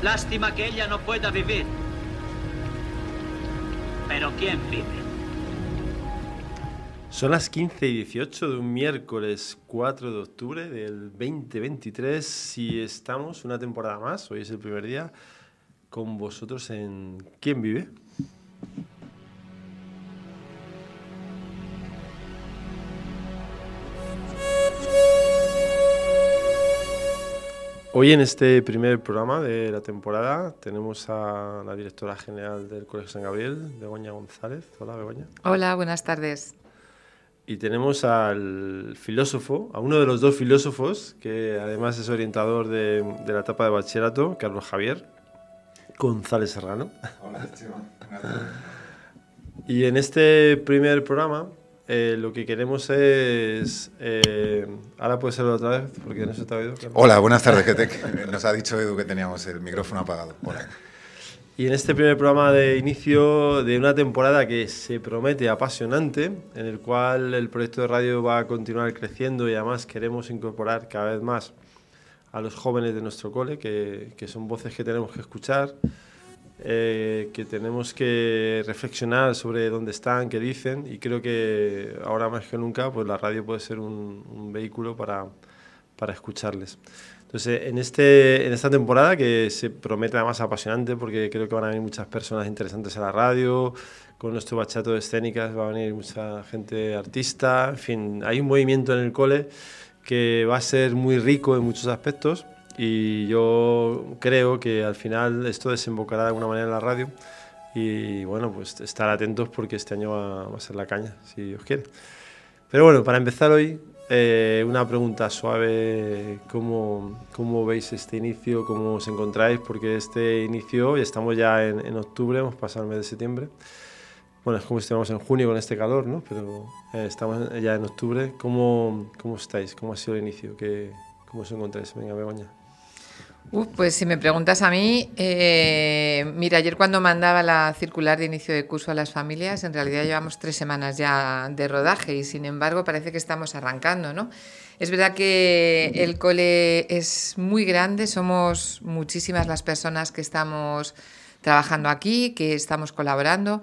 Lástima que ella no pueda vivir. Pero ¿quién vive? Son las 15:18 de un miércoles 4 de octubre del 2023 y estamos una temporada más, hoy es el primer día, con vosotros en ¿Quién vive? Hoy en este primer programa de la temporada tenemos a la directora general del Colegio San Gabriel, Begoña González. Hola, Begoña. Hola, buenas tardes. Y tenemos al filósofo, a uno de los dos filósofos, que además es orientador de la etapa de bachillerato, Carlos Javier González Serrano. Hola, Esteban. Y en este primer programa lo que queremos es... ahora puede ser otra vez, porque no se te ha oído, Carlos. Hola, buenas tardes. Que nos ha dicho Edu que teníamos el micrófono apagado. Hola. Y en este primer programa de inicio de una temporada que se promete apasionante, en el cual el proyecto de radio va a continuar creciendo y además queremos incorporar cada vez más a los jóvenes de nuestro cole, que son voces que tenemos que escuchar, que tenemos que reflexionar sobre dónde están, qué dicen, y creo que ahora más que nunca pues la radio puede ser un vehículo para escucharles. Entonces, en esta temporada que se promete además apasionante, porque creo que van a venir muchas personas interesantes a la radio, con nuestro bachillerato de escénicas va a venir mucha gente artista, en fin, hay un movimiento en el cole que va a ser muy rico en muchos aspectos y yo creo que al final esto desembocará de alguna manera en la radio y bueno, pues estar atentos porque este año va a ser la caña, si Dios quiere. Pero bueno, para empezar hoy, una pregunta suave, ¿cómo veis este inicio? ¿Cómo os encontráis? Porque este inicio, y estamos ya en octubre, hemos pasado el mes de septiembre. Bueno, es como si estuviéramos en junio con este calor, ¿no? Pero estamos ya en octubre. ¿Cómo estáis? ¿Cómo ha sido el inicio? ¿Cómo os encontráis? Venga, Begoña. Pues si me preguntas a mí, mira, ayer cuando mandaba la circular de inicio de curso a las familias, en realidad llevamos 3 semanas ya de rodaje y sin embargo parece que estamos arrancando, ¿no? Es verdad que el cole es muy grande, somos muchísimas las personas que estamos trabajando aquí, que estamos colaborando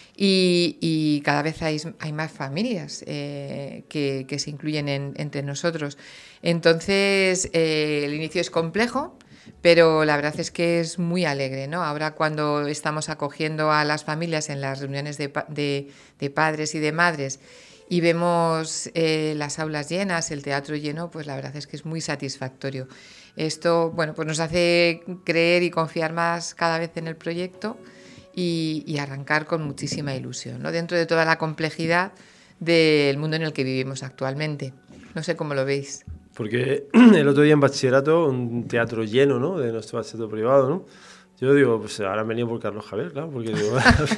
y cada vez hay más familias que se incluyen entre nosotros. Entonces, el inicio es complejo, pero la verdad es que es muy alegre, ¿no? Ahora cuando estamos acogiendo a las familias en las reuniones de padres y de madres y vemos las aulas llenas, el teatro lleno, pues la verdad es que es muy satisfactorio. Esto, bueno, pues nos hace creer y confiar más cada vez en el proyecto y arrancar con muchísima ilusión, ¿no? Dentro de toda la complejidad del mundo en el que vivimos actualmente. No sé cómo lo veis. Porque el otro día en bachillerato, un teatro lleno, ¿no? De nuestro bachillerato privado, ¿no? Yo digo, pues ahora han venido por Carlos Javier, claro, porque digo...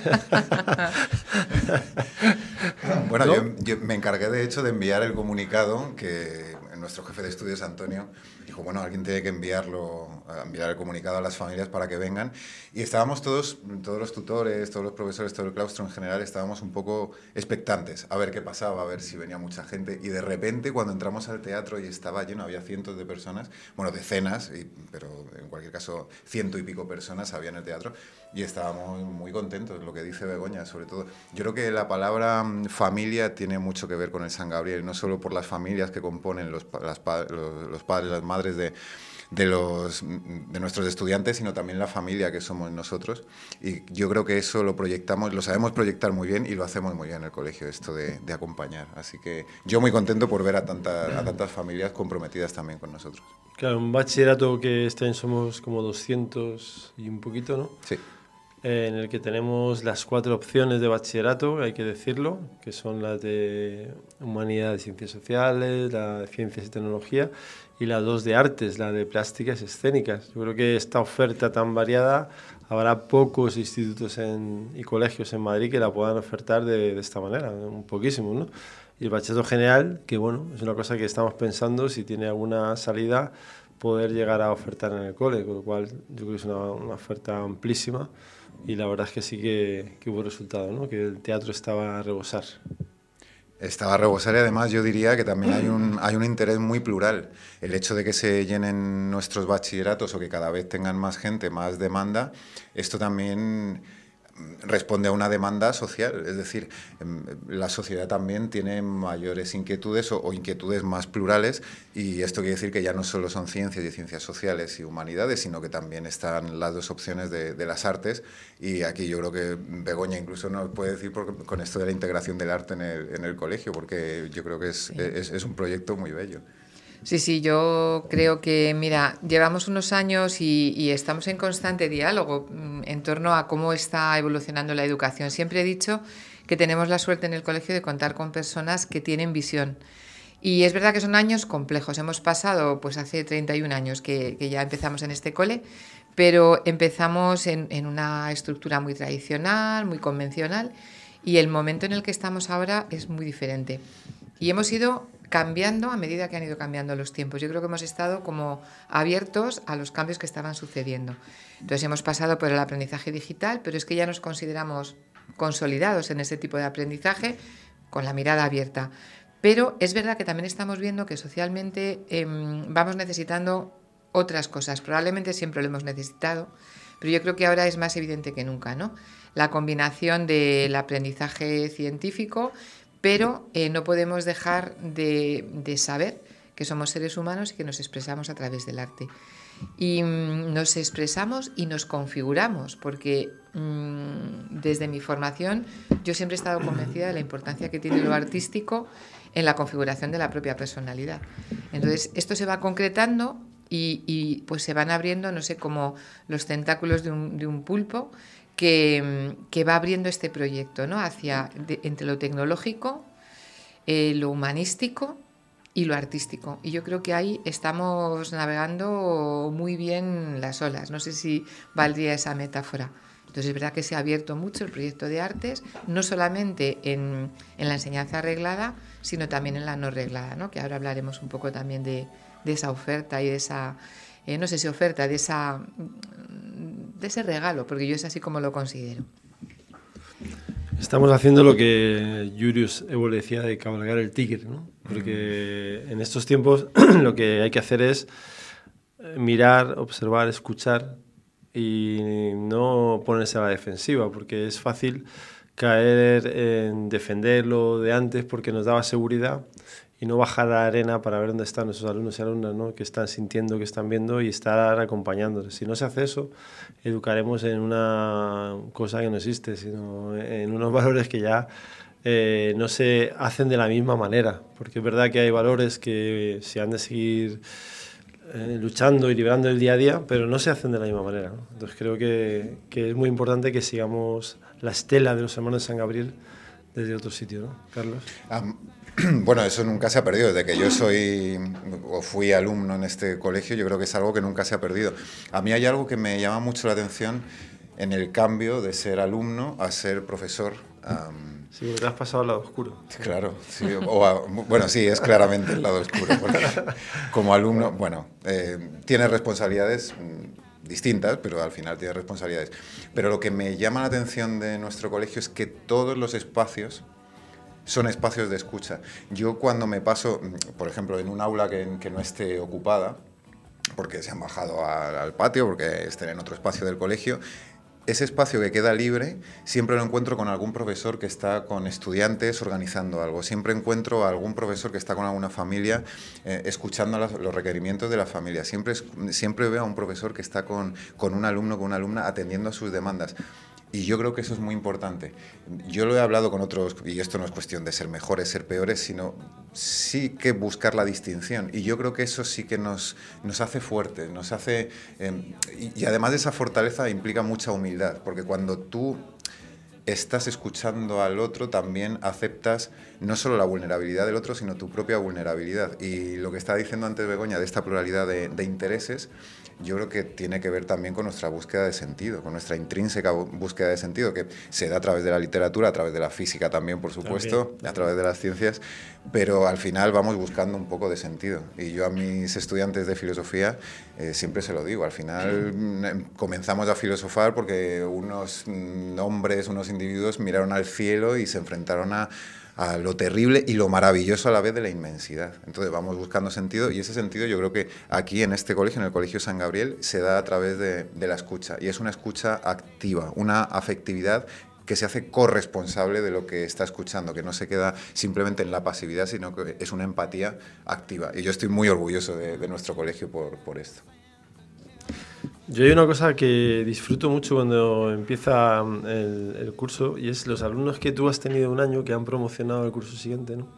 Bueno, ¿no? yo me encargué de hecho de enviar el comunicado que nuestro jefe de estudios, Antonio, dijo, bueno, alguien tiene que enviar el comunicado a las familias para que vengan. Y estábamos todos los tutores, todos los profesores, todo el claustro en general, estábamos un poco expectantes a ver qué pasaba, a ver si venía mucha gente. Y de repente, cuando entramos al teatro y estaba lleno, había cientos de personas, bueno, decenas, pero en cualquier caso, 100 y pico personas había en el teatro. Y estábamos muy contentos, lo que dice Begoña, sobre todo. Yo creo que la palabra familia tiene mucho que ver con el San Gabriel, no solo por las familias que componen los padres, las madres de nuestros estudiantes, sino también la familia que somos nosotros. Y yo creo que eso lo sabemos proyectar muy bien y lo hacemos muy bien en el colegio, esto de acompañar. Así que yo muy contento por ver a tantas familias comprometidas también con nosotros. Claro, un bachillerato que este año somos como 200 y un poquito, ¿no? Sí. En el que tenemos las 4 opciones de bachillerato, hay que decirlo, que son las de Humanidades y Ciencias Sociales, la de Ciencias y Tecnología, y las 2 de Artes, la de Plásticas y Escénicas. Yo creo que esta oferta tan variada, habrá pocos institutos y colegios en Madrid que la puedan ofertar de esta manera, un poquísimo, ¿no? Y el bachillerato general, que bueno, es una cosa que estamos pensando, si tiene alguna salida, poder llegar a ofertar en el cole, con lo cual yo creo que es una oferta amplísima. Y la verdad es que sí que hubo resultado, ¿no? Que el teatro estaba a rebosar. Estaba a rebosar y además yo diría que también hay un interés muy plural. El hecho de que se llenen nuestros bachilleratos o que cada vez tengan más gente, más demanda, esto también responde a una demanda social, es decir, la sociedad también tiene mayores inquietudes o inquietudes más plurales, y esto quiere decir que ya no solo son ciencias y ciencias sociales y humanidades, sino que también están las dos opciones de las artes, y aquí yo creo que Begoña incluso nos puede decir con esto de la integración del arte en el colegio, porque yo creo que es un proyecto muy bello. Sí, yo creo que, mira, llevamos unos años y estamos en constante diálogo en torno a cómo está evolucionando la educación. Siempre he dicho que tenemos la suerte en el colegio de contar con personas que tienen visión. Y es verdad que son años complejos. Hemos pasado, pues hace 31 años que ya empezamos en este cole, pero empezamos en una estructura muy tradicional, muy convencional, y el momento en el que estamos ahora es muy diferente. Y hemos ido cambiando a medida que han ido cambiando los tiempos. Yo creo que hemos estado como abiertos a los cambios que estaban sucediendo. Entonces hemos pasado por el aprendizaje digital, pero es que ya nos consideramos consolidados en ese tipo de aprendizaje con la mirada abierta. Pero es verdad que también estamos viendo que socialmente vamos necesitando otras cosas. Probablemente siempre lo hemos necesitado, pero yo creo que ahora es más evidente que nunca, ¿no? La combinación del aprendizaje científico, pero no podemos dejar de saber que somos seres humanos y que nos expresamos a través del arte. Y nos expresamos y nos configuramos, porque desde mi formación yo siempre he estado convencida de la importancia que tiene lo artístico en la configuración de la propia personalidad. Entonces, esto se va concretando y pues se van abriendo, no sé, como los tentáculos de un pulpo, que va abriendo este proyecto, ¿no? Entre lo tecnológico, lo humanístico y lo artístico. Y yo creo que ahí estamos navegando muy bien las olas. No sé si valdría esa metáfora. Entonces es verdad que se ha abierto mucho el proyecto de artes, no solamente en la enseñanza reglada, sino también en la no reglada, ¿no? Que ahora hablaremos un poco también de esa oferta y de esa, no sé si oferta, de ese regalo, porque yo es así como lo considero. Estamos haciendo lo que Julius Evo decía de cabalgar el tigre, ¿no? Porque en estos tiempos lo que hay que hacer es mirar, observar, escuchar y no ponerse a la defensiva, porque es fácil caer en defender lo de antes porque nos daba seguridad y no bajar a la arena para ver dónde están nuestros alumnos y alumnas, ¿no? Que están sintiendo, que están viendo y estar acompañándoles. Si no se hace eso, educaremos en una cosa que no existe, sino en unos valores que ya no se hacen de la misma manera, porque es verdad que hay valores que se han de seguir luchando y librando el día a día, pero no se hacen de la misma manera, ¿no? Entonces creo que es muy importante que sigamos la estela de los hermanos de San Gabriel desde otro sitio, ¿no, Carlos? Bueno, eso nunca se ha perdido. Desde que yo fui alumno en este colegio, yo creo que es algo que nunca se ha perdido. A mí hay algo que me llama mucho la atención en el cambio de ser alumno a ser profesor. Sí, porque te has pasado al lado oscuro. Claro, sí. Bueno, sí, es claramente el lado oscuro. Porque como alumno, bueno, tienes responsabilidades distintas, pero al final tienes responsabilidades. Pero lo que me llama la atención de nuestro colegio es que todos los espacios son espacios de escucha. Yo cuando me paso, por ejemplo, en un aula que no esté ocupada, porque se han bajado al patio, porque estén en otro espacio del colegio, ese espacio que queda libre siempre lo encuentro con algún profesor que está con estudiantes organizando algo. Siempre encuentro a algún profesor que está con alguna familia escuchando los requerimientos de la familia. Siempre veo a un profesor que está con un alumno, con una alumna, atendiendo a sus demandas. Y yo creo que eso es muy importante. Yo lo he hablado con otros, y esto no es cuestión de ser mejores, ser peores, sino sí que buscar la distinción. Y yo creo que eso sí que nos hace fuertes, nos hace... y además de esa fortaleza implica mucha humildad, porque cuando tú estás escuchando al otro, también aceptas no solo la vulnerabilidad del otro, sino tu propia vulnerabilidad. Y lo que estaba diciendo antes Begoña de esta pluralidad de intereses, yo creo que tiene que ver también con nuestra búsqueda de sentido, con nuestra intrínseca búsqueda de sentido, que se da a través de la literatura, a través de la física también, por supuesto, también. A través de las ciencias, pero al final vamos buscando un poco de sentido. Y yo a mis estudiantes de filosofía siempre se lo digo, al final comenzamos a filosofar porque unos hombres, unos individuos miraron al cielo y se enfrentaron a a lo terrible y lo maravilloso a la vez de la inmensidad. Entonces vamos buscando sentido, y ese sentido yo creo que aquí en este colegio, en el Colegio San Gabriel, se da a través de la escucha, y es una escucha activa, una afectividad que se hace corresponsable de lo que está escuchando, que no se queda simplemente en la pasividad, sino que es una empatía activa. Y yo estoy muy orgulloso de nuestro colegio por esto. Yo hay una cosa que disfruto mucho cuando empieza el curso, y es los alumnos que tú has tenido un año que han promocionado el curso siguiente, ¿no?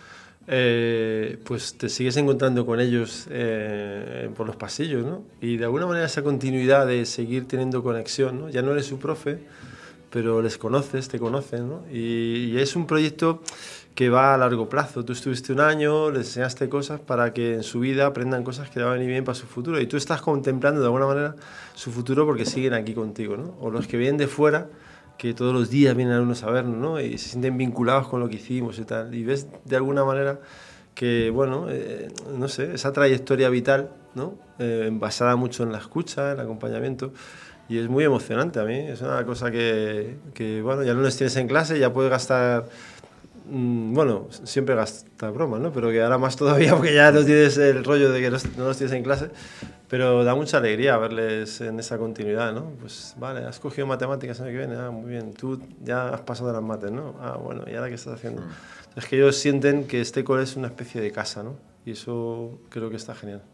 Pues te sigues encontrando con ellos por los pasillos, ¿no? Y de alguna manera esa continuidad de seguir teniendo conexión, ¿no? Ya no eres su profe, pero les conoces, te conocen, ¿no? Y es un proyecto que va a largo plazo. Tú estuviste un año, les enseñaste cosas para que en su vida aprendan cosas que le van a venir bien para su futuro. Y tú estás contemplando de alguna manera su futuro porque siguen aquí contigo, ¿no? O los que vienen de fuera, que todos los días vienen alumnos a vernos, ¿no? Y se sienten vinculados con lo que hicimos y tal. Y ves de alguna manera que, bueno, no sé, esa trayectoria vital, ¿no? Basada mucho en la escucha, en el acompañamiento. Y es muy emocionante a mí. Es una cosa que bueno, ya no los tienes en clase, ya puedes gastar... Bueno, siempre gasta bromas, ¿no? Pero que ahora más todavía porque ya no tienes el rollo de que no los tienes en clase, pero da mucha alegría verles en esa continuidad, ¿no? Pues vale, has cogido matemáticas el año que viene, muy bien, tú ya has pasado de las mates, ¿no? Bueno, ¿y ahora qué estás haciendo? Es que ellos sienten que este cole es una especie de casa, ¿no? Y eso creo que está genial.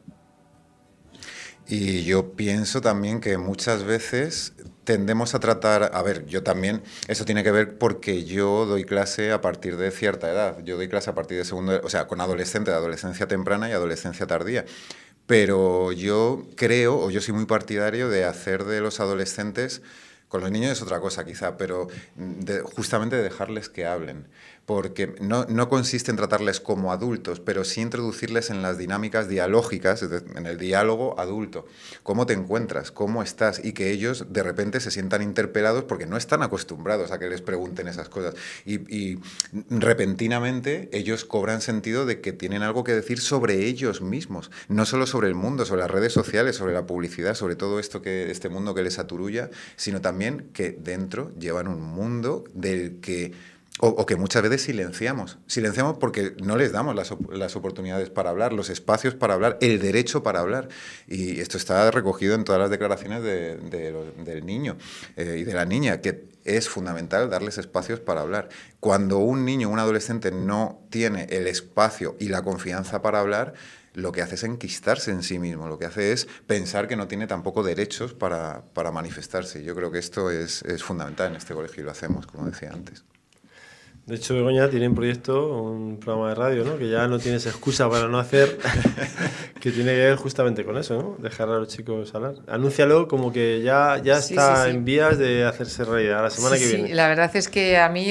Y yo pienso también que muchas veces tendemos a tratar, a ver, yo también, eso tiene que ver porque yo doy clase a partir de cierta edad, yo doy clase a partir de segundo, o sea, con adolescentes, de adolescencia temprana y adolescencia tardía, pero yo creo, o yo soy muy partidario de hacer de los adolescentes, con los niños es otra cosa quizá, pero justamente de dejarles que hablen. Porque no consiste en tratarles como adultos, pero sí introducirles en las dinámicas dialógicas, en el diálogo adulto. ¿Cómo te encuentras? ¿Cómo estás? Y que ellos de repente se sientan interpelados porque no están acostumbrados a que les pregunten esas cosas. Y repentinamente ellos cobran sentido de que tienen algo que decir sobre ellos mismos, no solo sobre el mundo, sobre las redes sociales, sobre la publicidad, sobre todo este mundo que les aturulla, sino también que dentro llevan un mundo del que... O que muchas veces silenciamos. Silenciamos porque no les damos las oportunidades para hablar, los espacios para hablar, el derecho para hablar. Y esto está recogido en todas las declaraciones del niño y de la niña, que es fundamental darles espacios para hablar. Cuando un niño o un adolescente no tiene el espacio y la confianza para hablar, lo que hace es enquistarse en sí mismo, lo que hace es pensar que no tiene tampoco derechos para manifestarse. Yo creo que esto es fundamental en este colegio y lo hacemos, como decía antes. De hecho, Begoña tiene un proyecto, un programa de radio, ¿no? Que ya no tienes excusa para no hacer, que tiene que ver justamente con eso, ¿no? Dejar a los chicos hablar. Anúncialo como que ya sí, está en vías de hacerse realidad la semana que viene. Sí, la verdad es que a mí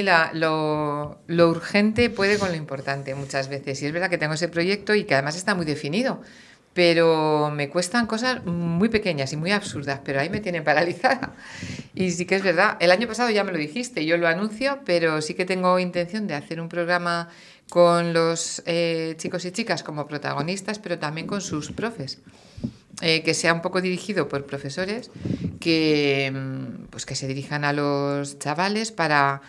lo urgente puede con lo importante muchas veces. Y es verdad que tengo ese proyecto y que además está muy definido. Pero me cuestan cosas muy pequeñas y muy absurdas, pero ahí me tienen paralizada. Y sí que es verdad, el año pasado ya me lo dijiste, yo lo anuncio, pero sí que tengo intención de hacer un programa con los chicos y chicas como protagonistas, pero también con sus profes. Que sea un poco dirigido por profesores que se dirijan a los chavales para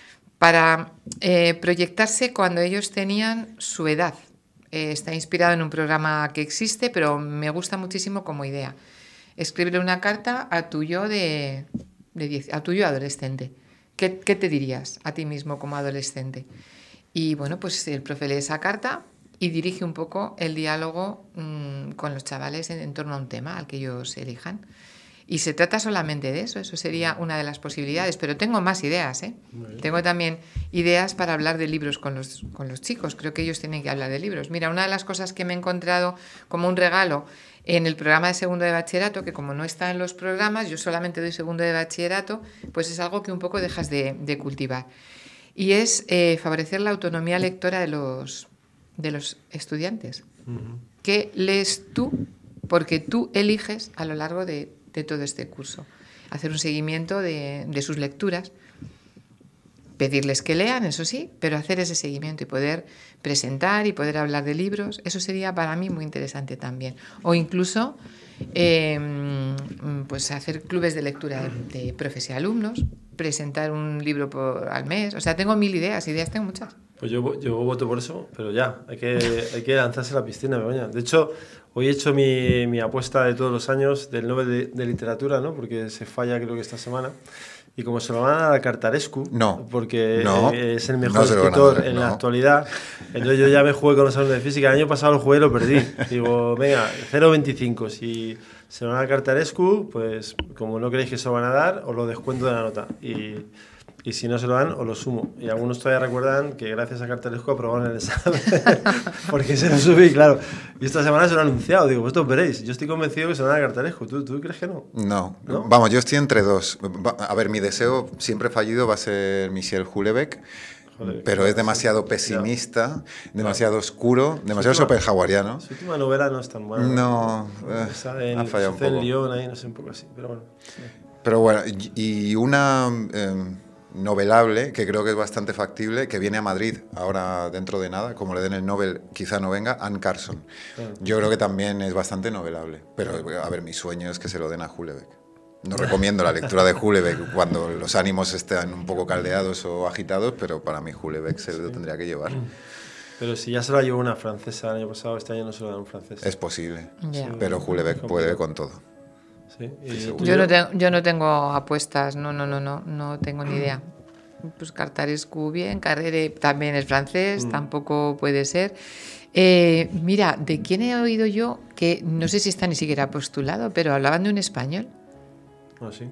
proyectarse cuando ellos tenían su edad. Está inspirado en un programa que existe, pero me gusta muchísimo como idea. Escribirle una carta a tu yo a tu yo adolescente. ¿Qué te dirías a ti mismo como adolescente? Y bueno, pues el profe lee esa carta y dirige un poco el diálogo con los chavales en torno a un tema al que ellos elijan. Y se trata solamente de eso, eso sería una de las posibilidades, pero tengo más ideas, ¿eh? Tengo también ideas para hablar de libros con los chicos, creo que ellos tienen que hablar de libros. Mira, una de las cosas que me he encontrado como un regalo en el programa de segundo de bachillerato, que como no está en los programas, yo solamente doy segundo de bachillerato, pues es algo que un poco dejas de cultivar. Y es favorecer la autonomía lectora de los estudiantes. Uh-huh. ¿Qué lees tú? Porque tú eliges a lo largo de todo este curso. Hacer un seguimiento de sus lecturas. pedirles que lean, eso sí, pero hacer ese seguimiento y poder presentar y poder hablar de libros, eso sería para mí muy interesante también. O incluso pues hacer clubes de lectura de profes y alumnos, presentar un libro al mes. O sea, tengo 1000 ideas tengo muchas. Pues yo voto por eso, pero ya, hay que lanzarse a la piscina, Begoña. De hecho, hoy he hecho mi apuesta de todos los años del Nobel de Literatura, ¿no? Porque se falla creo que esta semana. Y como se lo van a dar a Cartarescu, porque es el mejor escritor en la actualidad, entonces yo ya me jugué con los alumnos de física. El año pasado lo jugué y lo perdí. Digo, venga, 0,25. Si se lo van a dar a Cartarescu, pues como no creéis que se lo van a dar, os lo descuento de la nota. Y si no se lo dan, os lo sumo. Y algunos todavía recuerdan que gracias a Cartarescu aprobaron el examen. Porque se lo subí, claro. Y esta semana se lo han anunciado. Digo, vosotros veréis. Yo estoy convencido que se lo dan a Cartarescu. ¿Tú crees que no? No. Vamos, yo estoy entre dos. A ver, mi deseo siempre fallido va a ser Michel Houellebecq. Pero es demasiado pesimista, demasiado oscuro, demasiado schopenhaueriano. Su última novela no es tan buena. No, ha fallado un poco. Lyon, ahí, no sé, un poco así. Pero bueno. Sí. Pero bueno, y una... novelable, que creo que es bastante factible, que viene a Madrid ahora dentro de nada, como le den el Nobel, quizá no venga, Anne Carson. Yo creo que también es bastante novelable, pero a ver, mi sueño es que se lo den a Houellebecq. No recomiendo la lectura de Houellebecq cuando los ánimos están un poco caldeados o agitados, pero para mí Houellebecq se lo tendría que llevar. Pero si ya se la llevó una francesa el año pasado, este año no se lo dan a un francés. Es posible, pero Houellebecq puede con todo. Sí, yo no tengo apuestas, no tengo ni idea. Pues Cartarescu bien, Carrere también es francés, tampoco puede ser. Mira, ¿de quién he oído yo? Que no sé si está ni siquiera postulado, pero hablaban de un español. Ah, sí.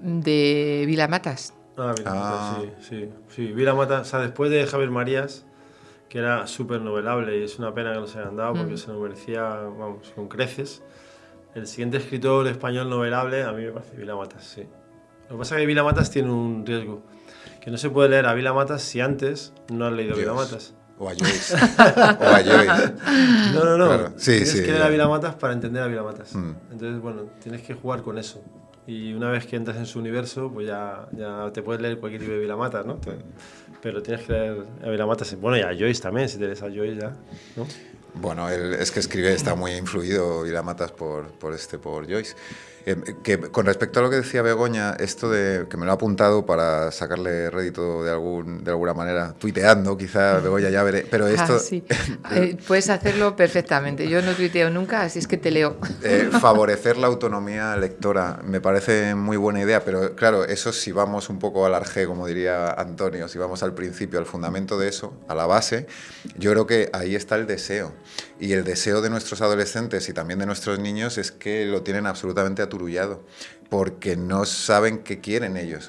De Vilamatas. Vilamatas, sí. Vilamatas, o sea, después de Javier Marías, que era súper novelable, y es una pena que no se hayan dado porque se lo merecía, vamos, con creces. El siguiente escritor español novelable a mí me parece Vilamatas, sí. Lo que pasa es que Vilamatas tiene un riesgo, que no se puede leer a Vilamatas si antes no has leído Vilamatas. O a Joyce. O a Joyce. No. Claro. Tienes que leer a Vilamatas para entender a Vilamatas. Entonces, bueno, tienes que jugar con eso. Y una vez que entras en su universo, pues ya te puedes leer cualquier libro de Vilamatas, ¿no? Pero tienes que leer a Vilamatas. Bueno, y a Joyce también, si te lees a Joyce ya, ¿no? Bueno, él es que escribe, está muy influido Vilamatas por Joyce. Que con respecto a lo que decía Begoña, esto de que me lo ha apuntado para sacarle rédito de alguna manera, tuiteando, quizá Begoña ya veré, pero esto... Sí. Puedes hacerlo perfectamente, yo no tuiteo nunca, así es que te leo. Favorecer la autonomía lectora me parece muy buena idea, pero claro, eso si vamos un poco al arjé, como diría Antonio, si vamos al principio, al fundamento de eso, a la base, yo creo que ahí está el deseo. Y el deseo de nuestros adolescentes y también de nuestros niños es que lo tienen absolutamente aturullado, porque no saben qué quieren ellos.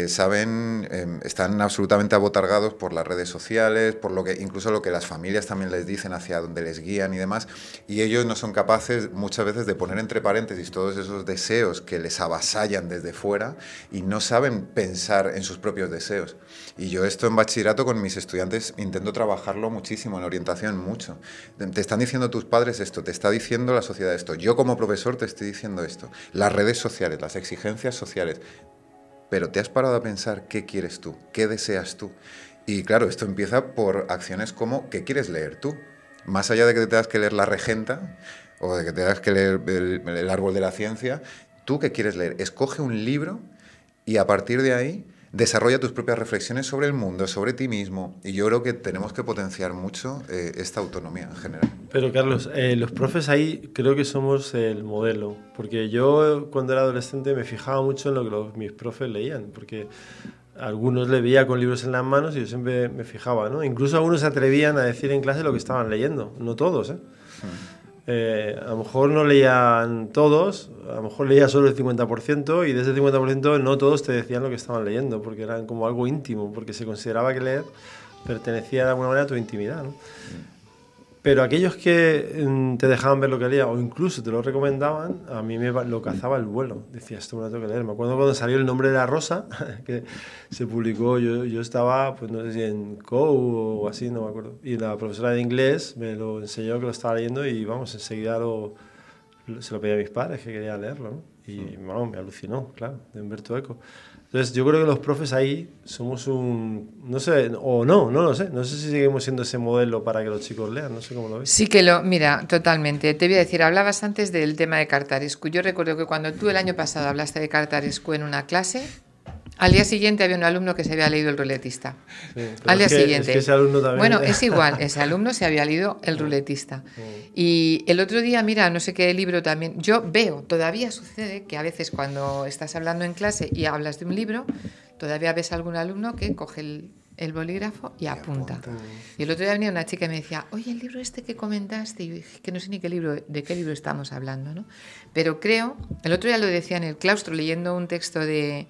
Están absolutamente abotargados por las redes sociales, por incluso lo que las familias también les dicen, hacia donde les guían y demás, y ellos no son capaces muchas veces de poner entre paréntesis todos esos deseos que les avasallan desde fuera y no saben pensar en sus propios deseos. Y yo esto en bachillerato con mis estudiantes intento trabajarlo muchísimo, en orientación mucho. Te están diciendo tus padres esto, te está diciendo la sociedad esto, yo como profesor te estoy diciendo esto, las redes sociales, las exigencias sociales, pero ¿te has parado a pensar qué quieres tú? ¿Qué deseas tú? Y claro, esto empieza por acciones como ¿qué quieres leer tú? Más allá de que te tengas que leer La Regenta o de que tengas que leer el Árbol de la Ciencia, ¿tú qué quieres leer? Escoge un libro y a partir de ahí desarrolla tus propias reflexiones sobre el mundo, sobre ti mismo, y yo creo que tenemos que potenciar mucho esta autonomía en general. Pero Carlos, los profes ahí creo que somos el modelo, porque yo cuando era adolescente me fijaba mucho en lo que mis profes leían, porque algunos le veía con libros en las manos y yo siempre me fijaba, ¿no? Incluso algunos se atrevían a decir en clase lo que estaban leyendo, no todos, ¿eh? A lo mejor no leían todos, a lo mejor leía solo el 50% y de ese 50% no todos te decían lo que estaban leyendo, porque eran como algo íntimo, porque se consideraba que leer pertenecía de alguna manera a tu intimidad, ¿no? Pero aquellos que te dejaban ver lo que leía o incluso te lo recomendaban, a mí lo cazaba el vuelo. Decía, esto me lo tengo que leer. Me acuerdo cuando salió El nombre de la rosa, que se publicó, yo estaba, pues no sé si en COU o así, no me acuerdo. Y la profesora de inglés me lo enseñó que lo estaba leyendo y vamos, enseguida se lo pedí a mis padres que quería leerlo, ¿no? Y vamos, me alucinó, claro, de Humberto Eco. Entonces yo creo que los profes ahí somos no sé, o no lo sé. No sé si seguimos siendo ese modelo para que los chicos lean, no sé cómo lo ves. Sí mira, totalmente. Te voy a decir, hablabas antes del tema de Cartarescu. Yo recuerdo que cuando tú el año pasado hablaste de Cartarescu en una clase, al día siguiente había un alumno que se había leído El ruletista. Sí, al día siguiente. Es que ese alumno también... Bueno, es igual, ese alumno se había leído El ruletista. Y el otro día, mira, no sé qué libro también, yo veo, todavía sucede que a veces cuando estás hablando en clase y hablas de un libro, todavía ves a algún alumno que coge el bolígrafo y apunta. Y el otro día venía una chica y me decía, oye, el libro este que comentaste, y yo dije, que no sé ni de qué libro estamos hablando, ¿no? Pero creo, el otro día lo decía en el claustro, leyendo un texto de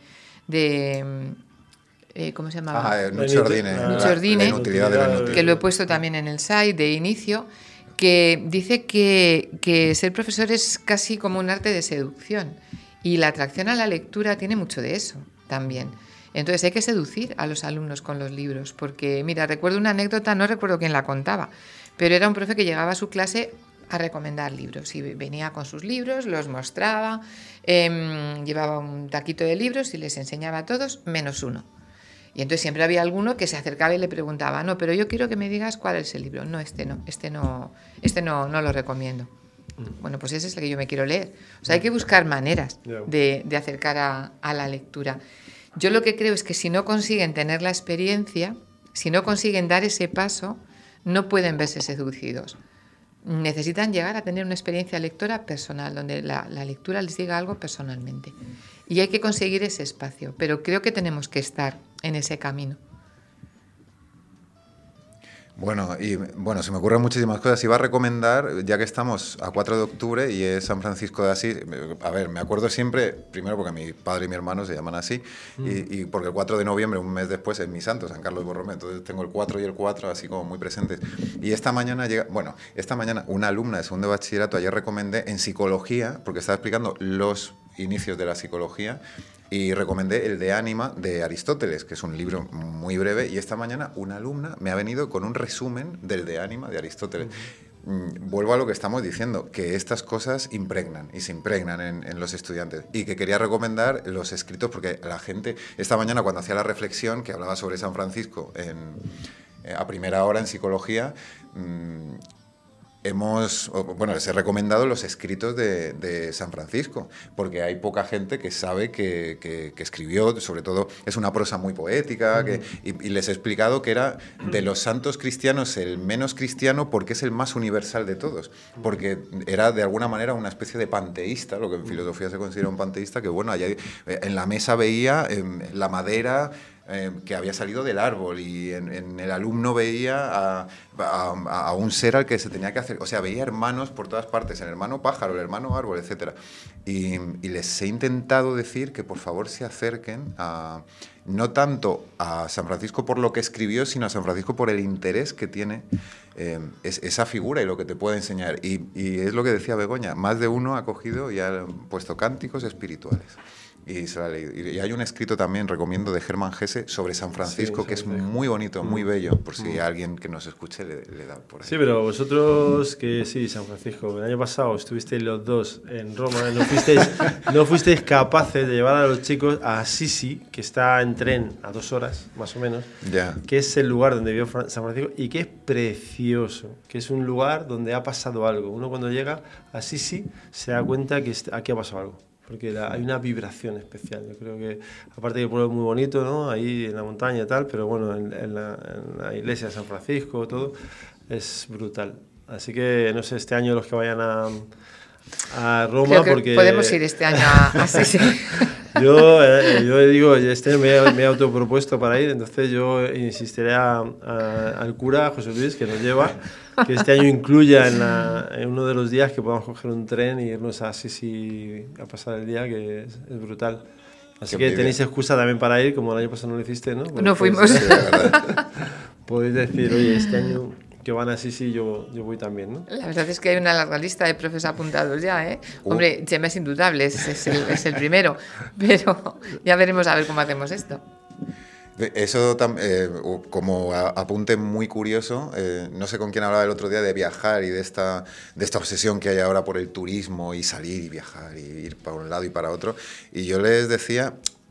¿cómo se llamaba? Nuccio Ordine. La inutilidad de la inutilidad. Que lo he puesto también en el site de inicio, que dice que ser profesor es casi como un arte de seducción y la atracción a la lectura tiene mucho de eso también. Entonces hay que seducir a los alumnos con los libros, porque mira, recuerdo una anécdota, no recuerdo quién la contaba, pero era un profe que llegaba a su clase a recomendar libros y venía con sus libros, los mostraba, llevaba un taquito de libros y les enseñaba a todos menos uno. Y entonces siempre había alguno que se acercaba y le preguntaba, no, pero yo quiero que me digas cuál es el libro. No, este no lo recomiendo. Bueno, pues ese es el que yo me quiero leer. O sea, hay que buscar maneras de acercar a la lectura. Yo lo que creo es que si no consiguen tener la experiencia, si no consiguen dar ese paso, no pueden verse seducidos. Necesitan llegar a tener una experiencia lectora personal, donde la lectura les diga algo personalmente. Y hay que conseguir ese espacio, pero creo que tenemos que estar en ese camino. Bueno, se me ocurren muchísimas cosas. Iba a recomendar, ya que estamos a 4 de octubre y es San Francisco de Asís, a ver, me acuerdo siempre, primero porque mi padre y mi hermano se llaman así, y porque el 4 de noviembre, un mes después, es mi santo, San Carlos Borromeo, entonces tengo el 4 y el 4 así como muy presentes. Y esta mañana una alumna de segundo de bachillerato, ayer recomendé en psicología, porque estaba explicando los inicios de la psicología, y recomendé el de Ánima de Aristóteles, que es un libro muy breve, y esta mañana una alumna me ha venido con un resumen del de Ánima de Aristóteles. Vuelvo a lo que estamos diciendo, que estas cosas impregnan y se impregnan en los estudiantes, y que quería recomendar los escritos, porque la gente, esta mañana cuando hacía la reflexión, que hablaba sobre San Francisco a primera hora en psicología, les he recomendado los escritos de San Francisco, porque hay poca gente que sabe que escribió, sobre todo es una prosa muy poética, y les he explicado que era de los santos cristianos el menos cristiano porque es el más universal de todos, porque era de alguna manera una especie de panteísta, lo que en filosofía se considera un panteísta, que bueno, allá en la mesa veía la madera que había salido del árbol, y en el alumno veía a un ser al que se tenía que hacer, o sea, veía hermanos por todas partes, el hermano pájaro, el hermano árbol, etc. Y les he intentado decir que por favor se acerquen no tanto a San Francisco por lo que escribió, sino a San Francisco por el interés que tiene esa figura y lo que te puede enseñar. Y es lo que decía Begoña, más de uno ha cogido y ha puesto cánticos espirituales. Y se la ha leído. Y hay un escrito también, recomiendo, de Germán Gese sobre San Francisco, que es muy bonito, muy bello, por si alguien que nos escuche le da por ahí. Sí, pero vosotros, que sí, San Francisco, el año pasado estuvisteis los dos en Roma, no fuisteis capaces de llevar a los chicos a Assisi, que está en tren a 2 horas, más o menos, que es el lugar donde vivió San Francisco, y que es precioso, que es un lugar donde ha pasado algo. Uno cuando llega a Assisi se da cuenta que aquí ha pasado algo, porque hay una vibración especial. Yo creo que, aparte que el pueblo es muy bonito, ¿no?, ahí en la montaña y tal, pero bueno, en la iglesia de San Francisco, todo, es brutal. Así que, no sé, este año los que vayan a Roma, creo que porque... podemos ir este año a Assisi. Yo digo, este me he autopropuesto para ir, entonces yo insistiré al cura José Luis, que nos lleva, que este año incluya en uno de los días que podamos coger un tren y irnos a Assisi a pasar el día, que es brutal. Así que tenéis excusa también para ir, como el año pasado no lo hiciste, ¿no? No fuimos. Podéis decir, oye, este año que van así, sí, yo voy también, ¿no? La verdad es que hay una larga lista de profes apuntados ya, ¿eh? Hombre, Chema es indudable, es el primero, pero ya veremos a ver cómo hacemos esto. Eso, como apunte muy curioso, no sé con quién hablaba el otro día de viajar y de esta obsesión que hay ahora por el turismo y salir y viajar y ir para un lado y para otro, y yo les decía,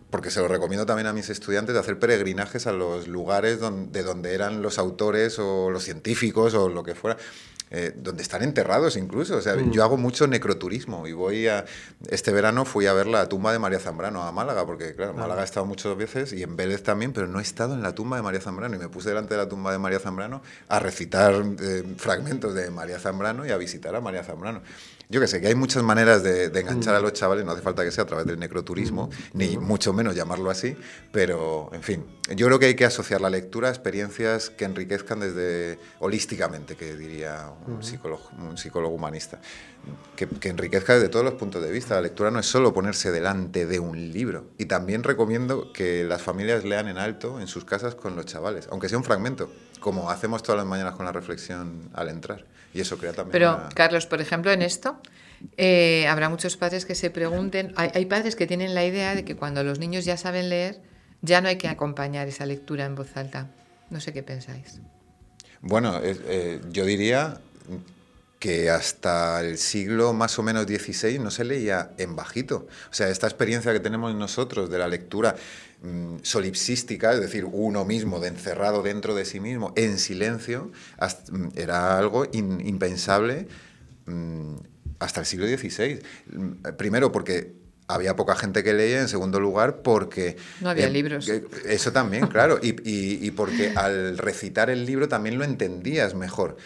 porque se lo recomiendo también a mis estudiantes, de hacer peregrinajes a los lugares de donde eran los autores o los científicos o lo que fuera. Donde están enterrados incluso. O sea, yo hago mucho necroturismo y este verano fui a ver la tumba de María Zambrano a Málaga, porque claro, en Málaga he estado muchas veces y en Vélez también, pero no he estado en la tumba de María Zambrano, y me puse delante de la tumba de María Zambrano a recitar fragmentos de María Zambrano y a visitar a María Zambrano. Yo que sé, que hay muchas maneras de enganchar a los chavales, no hace falta que sea a través del necroturismo, ni mucho menos llamarlo así, pero, en fin, yo creo que hay que asociar la lectura a experiencias que enriquezcan holísticamente, que diría un psicólogo humanista, que enriquezca desde todos los puntos de vista. La lectura no es solo ponerse delante de un libro, y también recomiendo que las familias lean en alto en sus casas con los chavales, aunque sea un fragmento, como hacemos todas las mañanas con la reflexión al entrar, y eso crea también Pero, Carlos, por ejemplo, en esto habrá muchos padres que se pregunten, hay padres que tienen la idea de que cuando los niños ya saben leer, ya no hay que acompañar esa lectura en voz alta. No sé qué pensáis. Bueno, yo diría que hasta el siglo más o menos XVI no se leía en bajito. O sea, esta experiencia que tenemos nosotros de la lectura solipsística, es decir, uno mismo encerrado dentro de sí mismo, en silencio, era algo impensable hasta el siglo XVI. Primero porque había poca gente que leía, en segundo lugar porque... No había libros. Eso también, claro, y porque al recitar el libro también lo entendías mejor.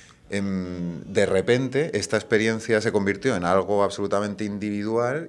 De repente esta experiencia se convirtió en algo absolutamente individual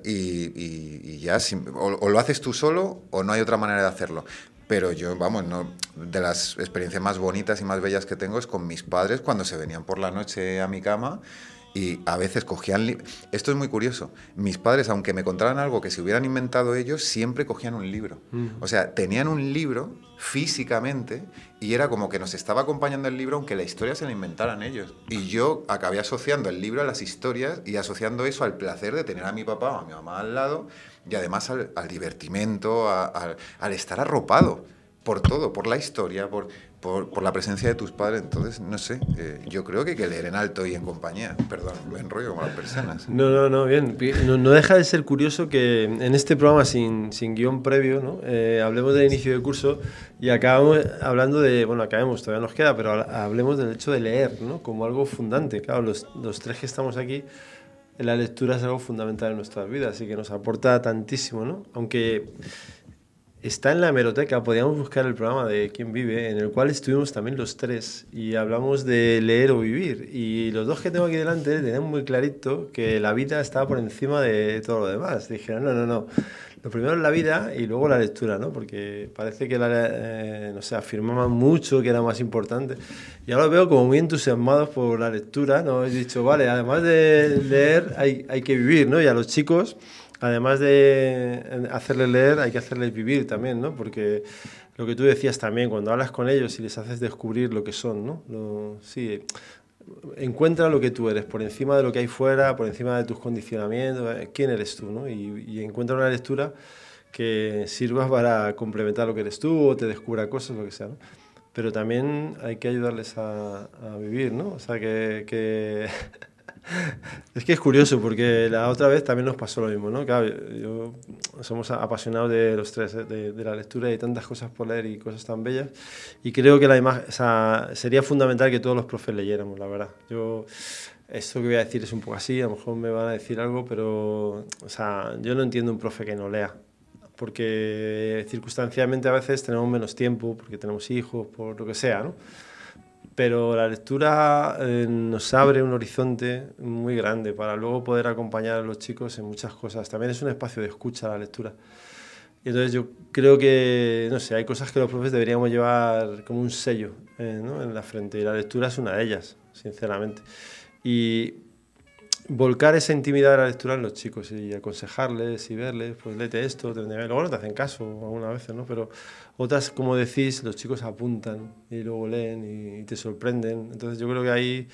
y ya o lo haces tú solo o no hay otra manera de hacerlo. Pero yo, vamos, de las experiencias más bonitas y más bellas que tengo es con mis padres cuando se venían por la noche a mi cama y a veces cogían... Esto es muy curioso. Mis padres, aunque me contaran algo que se hubieran inventado ellos, siempre cogían un libro. O sea, tenían un libro físicamente y era como que nos estaba acompañando el libro aunque la historia se la inventaran ellos. Y yo acabé asociando el libro a las historias y asociando eso al placer de tener a mi papá o a mi mamá al lado y además al divertimento, al estar arropado por todo, por la historia, por la presencia de tus padres. Entonces, no sé, yo creo que hay que leer en alto y en compañía. Perdón, me enrollo como las personas. No, bien. No deja de ser curioso que en este programa sin guión previo, ¿no? Hablemos del inicio de curso y acabamos hablando todavía nos queda, pero hablemos del hecho de leer, ¿no? Como algo fundante. Claro, los tres que estamos aquí, la lectura es algo fundamental en nuestras vidas y que nos aporta tantísimo, ¿no? Aunque... está en la hemeroteca, podíamos buscar el programa de Quién Vive, en el cual estuvimos también los tres y hablamos de leer o vivir. Y los dos que tengo aquí delante tenían muy clarito que la vida estaba por encima de todo lo demás. Dijeron, no. Lo primero es la vida y luego la lectura, ¿no? Porque parece que afirmaban mucho que era más importante. Y ahora los veo como muy entusiasmados por la lectura, ¿no? He dicho, vale, además de leer hay que vivir, ¿no? Y a los chicos... además de hacerles leer, hay que hacerles vivir también, ¿no? Porque lo que tú decías también, cuando hablas con ellos y les haces descubrir lo que son, ¿no? Encuentra lo que tú eres, por encima de lo que hay fuera, por encima de tus condicionamientos, quién eres tú, ¿no? Y encuentra una lectura que sirva para complementar lo que eres tú o te descubra cosas, lo que sea, ¿no? Pero también hay que ayudarles a vivir, ¿no? O sea, que es que es curioso porque la otra vez también nos pasó lo mismo, ¿no? Claro, somos apasionados de los tres, de la lectura y hay tantas cosas por leer y cosas tan bellas y creo que sería fundamental que todos los profes leyéramos, la verdad. Esto que voy a decir es un poco así, a lo mejor me van a decir algo, pero yo no entiendo un profe que no lea, porque circunstancialmente a veces tenemos menos tiempo, porque tenemos hijos, por lo que sea, ¿no? Pero la lectura nos abre un horizonte muy grande para luego poder acompañar a los chicos en muchas cosas. También es un espacio de escucha la lectura. Y entonces yo creo que, no sé, hay cosas que los profes deberíamos llevar como un sello, ¿no? En la frente. Y la lectura es una de ellas, sinceramente. Y volcar esa intimidad de la lectura en los chicos y aconsejarles y verles, pues léete esto, luego no te hacen caso algunas veces, ¿no? Pero otras, como decís, los chicos apuntan y luego leen y te sorprenden. Entonces yo creo que ahí,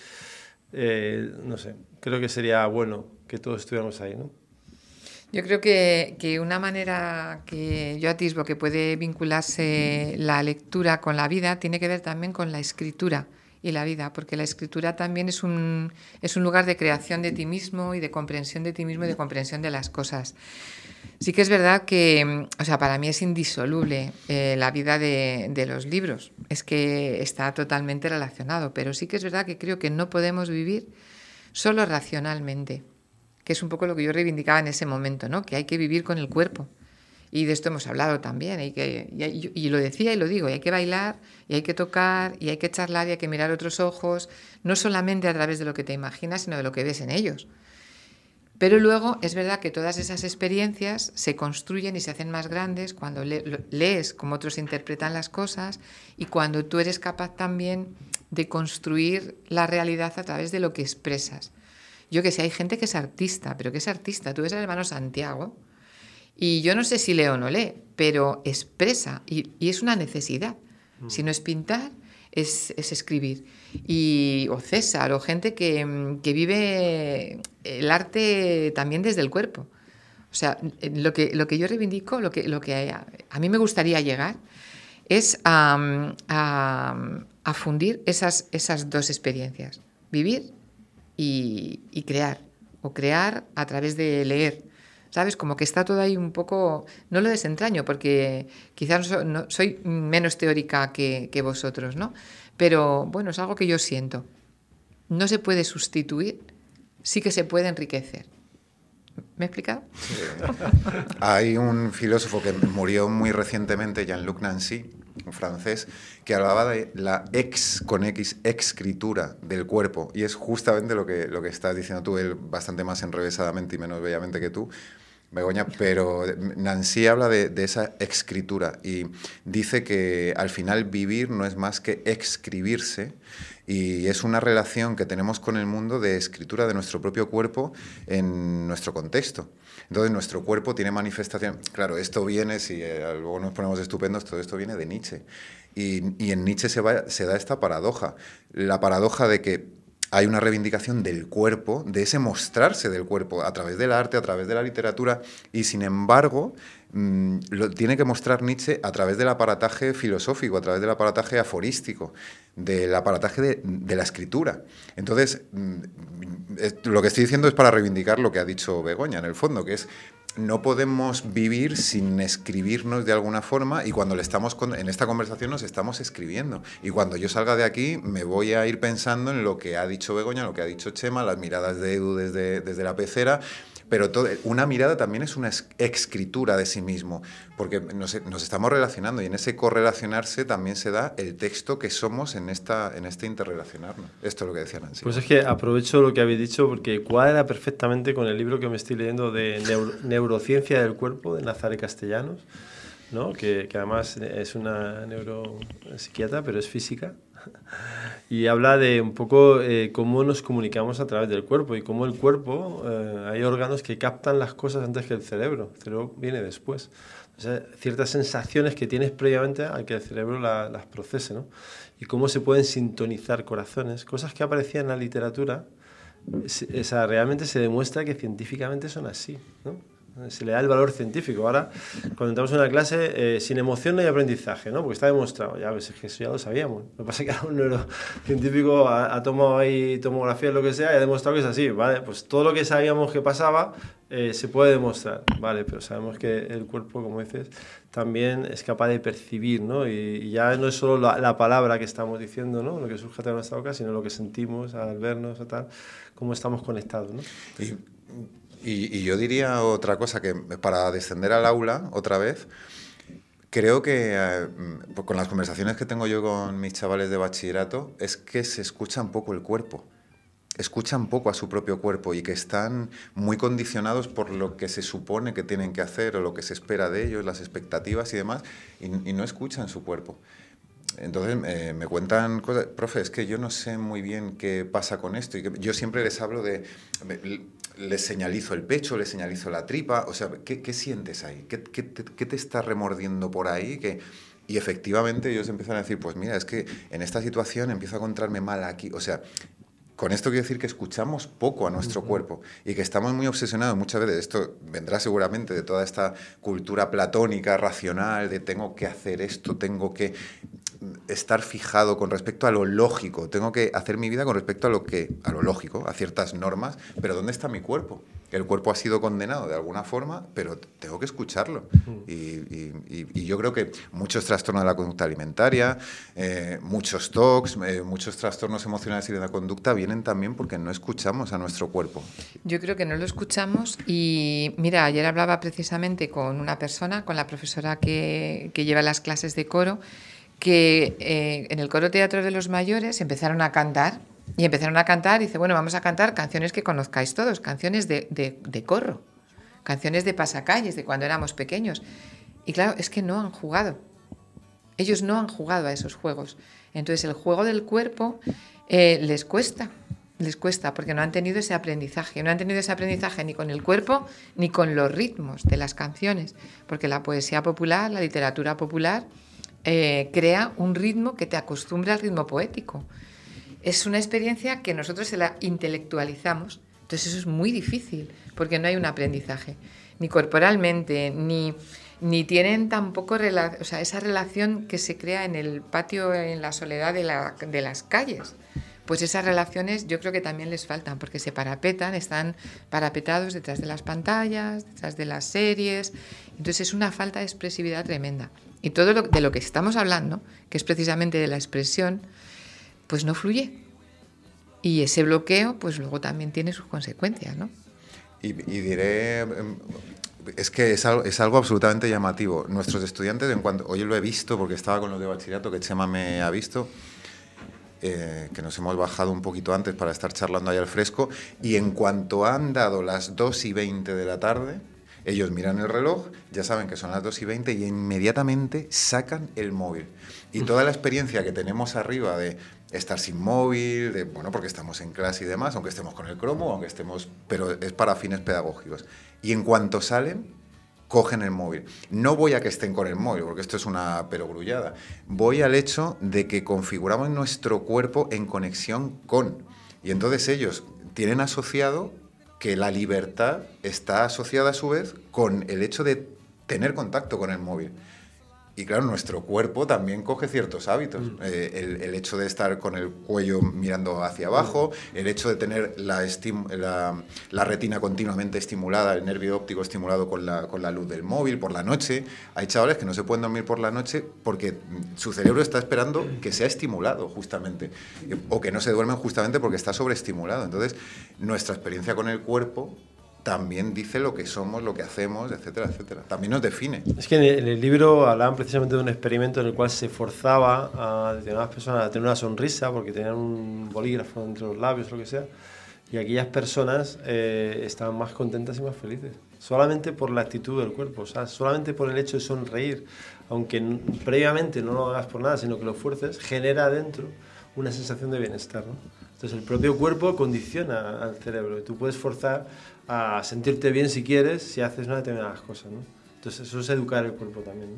no sé, creo que sería bueno que todos estuviéramos ahí, ¿no? Yo creo que una manera que yo atisbo que puede vincularse la lectura con la vida tiene que ver también con la escritura y la vida, porque la escritura también es un lugar de creación de ti mismo y de comprensión de ti mismo y de comprensión de las cosas. Sí que es verdad que, o sea, para mí es indisoluble la vida de los libros, es que está totalmente relacionado, pero sí que es verdad que creo que no podemos vivir solo racionalmente, que es un poco lo que yo reivindicaba en ese momento, ¿no? Que hay que vivir con el cuerpo. Y de esto hemos hablado también, y lo decía y lo digo, y hay que bailar, y hay que tocar, y hay que charlar, y hay que mirar otros ojos, no solamente a través de lo que te imaginas, sino de lo que ves en ellos. Pero luego es verdad que todas esas experiencias se construyen y se hacen más grandes cuando lees cómo otros interpretan las cosas y cuando tú eres capaz también de construir la realidad a través de lo que expresas. Yo que sé, hay gente que es artista, pero que es artista. Tú ves al hermano Santiago y yo no sé si lee o no lee, pero expresa y es una necesidad. Si no es pintar, es escribir. O César, o gente que vive el arte también desde el cuerpo. O sea, lo que yo reivindico, lo que a mí me gustaría llegar, es a fundir esas dos experiencias. Vivir y crear. O crear a través de leer. ¿Sabes? Como que está todo ahí un poco... No lo desentraño, porque quizás no, soy menos teórica que vosotros, ¿no? Pero, bueno, es algo que yo siento. No se puede sustituir, sí que se puede enriquecer. ¿Me he explicado? Sí. Hay un filósofo que murió muy recientemente, Jean-Luc Nancy, un francés, que hablaba de la escritura del cuerpo. Y es justamente lo que estás diciendo tú, él bastante más enrevesadamente y menos bellamente que tú, Begoña, pero Nancy habla de esa escritura y dice que al final vivir no es más que escribirse y es una relación que tenemos con el mundo de escritura de nuestro propio cuerpo en nuestro contexto. Entonces nuestro cuerpo tiene manifestación. Claro, esto viene, si luego nos ponemos estupendos, todo esto viene de Nietzsche. Y en Nietzsche se da esta paradoja, la paradoja de que hay una reivindicación del cuerpo, de ese mostrarse del cuerpo a través del arte, a través de la literatura, y sin embargo lo tiene que mostrar Nietzsche a través del aparataje filosófico, a través del aparataje aforístico, del aparataje de la escritura. Entonces, lo que estoy diciendo es para reivindicar lo que ha dicho Begoña, en el fondo, que es no podemos vivir sin escribirnos de alguna forma y cuando en esta conversación nos estamos escribiendo. Y cuando yo salga de aquí me voy a ir pensando en lo que ha dicho Begoña, lo que ha dicho Chema, las miradas de Edu desde la pecera, pero una mirada también es una escritura de sí mismo, porque nos estamos relacionando y en ese correlacionarse también se da el texto que somos en este interrelacionarnos. Esto es lo que decía Nancy. Pues es que aprovecho lo que habéis dicho porque cuadra perfectamente con el libro que me estoy leyendo de Neurociencia del Cuerpo, de Nazaret Castellanos, ¿no? que además es una neuropsiquiatra, pero es física. Y habla de un poco cómo nos comunicamos a través del cuerpo y cómo el cuerpo, hay órganos que captan las cosas antes que el cerebro viene después. O sea, ciertas sensaciones que tienes previamente a que el cerebro las procese, ¿no? Y cómo se pueden sintonizar corazones, cosas que aparecían en la literatura, realmente se demuestra que científicamente son así, ¿no? Se le da el valor científico. Ahora, cuando entramos en una clase, sin emoción no hay aprendizaje, ¿no? Porque está demostrado. Ya ves, es que eso ya lo sabíamos. Lo que pasa es que un neurocientífico ha tomado ahí tomografía o lo que sea y ha demostrado que es así, ¿vale? Pues todo lo que sabíamos que pasaba se puede demostrar, ¿vale? Pero sabemos que el cuerpo, como dices, también es capaz de percibir, ¿no? Y ya no es solo la palabra que estamos diciendo, ¿no? Lo que surge de nuestra boca, sino lo que sentimos al vernos o tal, cómo estamos conectados, ¿no? Y yo diría otra cosa, que para descender al aula otra vez, creo que con las conversaciones que tengo yo con mis chavales de bachillerato, es que se escucha un poco el cuerpo, escuchan poco a su propio cuerpo y que están muy condicionados por lo que se supone que tienen que hacer o lo que se espera de ellos, las expectativas y demás, y no escuchan su cuerpo. Entonces me cuentan cosas, profe, es que yo no sé muy bien qué pasa con esto y que yo siempre les hablo les señalizo el pecho, les señalizo la tripa, o sea, ¿qué sientes ahí? ¿Qué te está remordiendo por ahí? Y efectivamente ellos empiezan a decir, pues mira, es que en esta situación empiezo a encontrarme mal aquí, o sea, con esto quiero decir que escuchamos poco a nuestro cuerpo y que estamos muy obsesionados muchas veces, esto vendrá seguramente de toda esta cultura platónica, racional, de tengo que hacer esto, tengo que... estar fijado con respecto a lo lógico, tengo que hacer mi vida con respecto a lo lógico, a ciertas normas, pero ¿dónde está mi cuerpo? El cuerpo ha sido condenado de alguna forma, pero tengo que escucharlo. Y yo creo que muchos trastornos de la conducta alimentaria, muchos TOCs, muchos trastornos emocionales y de la conducta vienen también porque no escuchamos a nuestro cuerpo. Yo creo que no lo escuchamos y mira, ayer hablaba precisamente con una persona, con la profesora que lleva las clases de coro, que en el coro teatro de los mayores empezaron a cantar. Y empezaron a cantar y dice, bueno, vamos a cantar canciones que conozcáis todos, canciones de corro, canciones de pasacalles, de cuando éramos pequeños. Y claro, es que no han jugado. Ellos no han jugado a esos juegos. Entonces el juego del cuerpo les cuesta porque no han tenido ese aprendizaje. No han tenido ese aprendizaje ni con el cuerpo ni con los ritmos de las canciones. Porque la poesía popular, la literatura popular, crea un ritmo que te acostumbra al ritmo poético. Es una experiencia que nosotros se la intelectualizamos, entonces eso es muy difícil, porque no hay un aprendizaje, ni corporalmente, ni tienen tampoco esa relación que se crea en el patio, en la soledad de las calles. Pues esas relaciones yo creo que también les faltan, porque se parapetan, están parapetados detrás de las pantallas, detrás de las series, entonces es una falta de expresividad tremenda. Y todo de lo que estamos hablando, que es precisamente de la expresión, pues no fluye. Y ese bloqueo, pues luego también tiene sus consecuencias, ¿no? Y diré, es que es algo absolutamente llamativo. Nuestros estudiantes, hoy lo he visto porque estaba con los de bachillerato, que Chema me ha visto, que nos hemos bajado un poquito antes para estar charlando ahí al fresco, y en cuanto han dado las 2:20 de la tarde, ellos miran el reloj, ya saben que son las 2:20 y inmediatamente sacan el móvil. Y toda la experiencia que tenemos arriba de estar sin móvil, porque estamos en clase y demás, aunque estemos con el cromo, pero es para fines pedagógicos. Y en cuanto salen, cogen el móvil. No voy a que estén con el móvil, porque esto es una perogrullada. Voy al hecho de que configuramos nuestro cuerpo en conexión con. Y entonces ellos tienen asociado que la libertad está asociada a su vez con el hecho de tener contacto con el móvil. Y claro, nuestro cuerpo también coge ciertos hábitos. El hecho de estar con el cuello mirando hacia abajo, el hecho de tener la retina continuamente estimulada, el nervio óptico estimulado con la luz del móvil por la noche. Hay chavales que no se pueden dormir por la noche porque su cerebro está esperando que sea estimulado justamente, o que no se duermen justamente porque está sobreestimulado. Entonces, nuestra experiencia con el cuerpo también dice lo que somos, lo que hacemos, etcétera, etcétera. También nos define. Es que en el libro hablaban precisamente de un experimento en el cual se forzaba a determinadas personas a tener una sonrisa porque tenían un bolígrafo entre los labios, lo que sea, y aquellas personas estaban más contentas y más felices. Solamente por la actitud del cuerpo, o sea, solamente por el hecho de sonreír, aunque previamente no lo hagas por nada, sino que lo fuerces, genera dentro una sensación de bienestar, ¿no? Entonces el propio cuerpo condiciona al cerebro y tú puedes forzar a sentirte bien si quieres, si haces una determinadas cosas, ¿no? Entonces eso es educar el cuerpo también,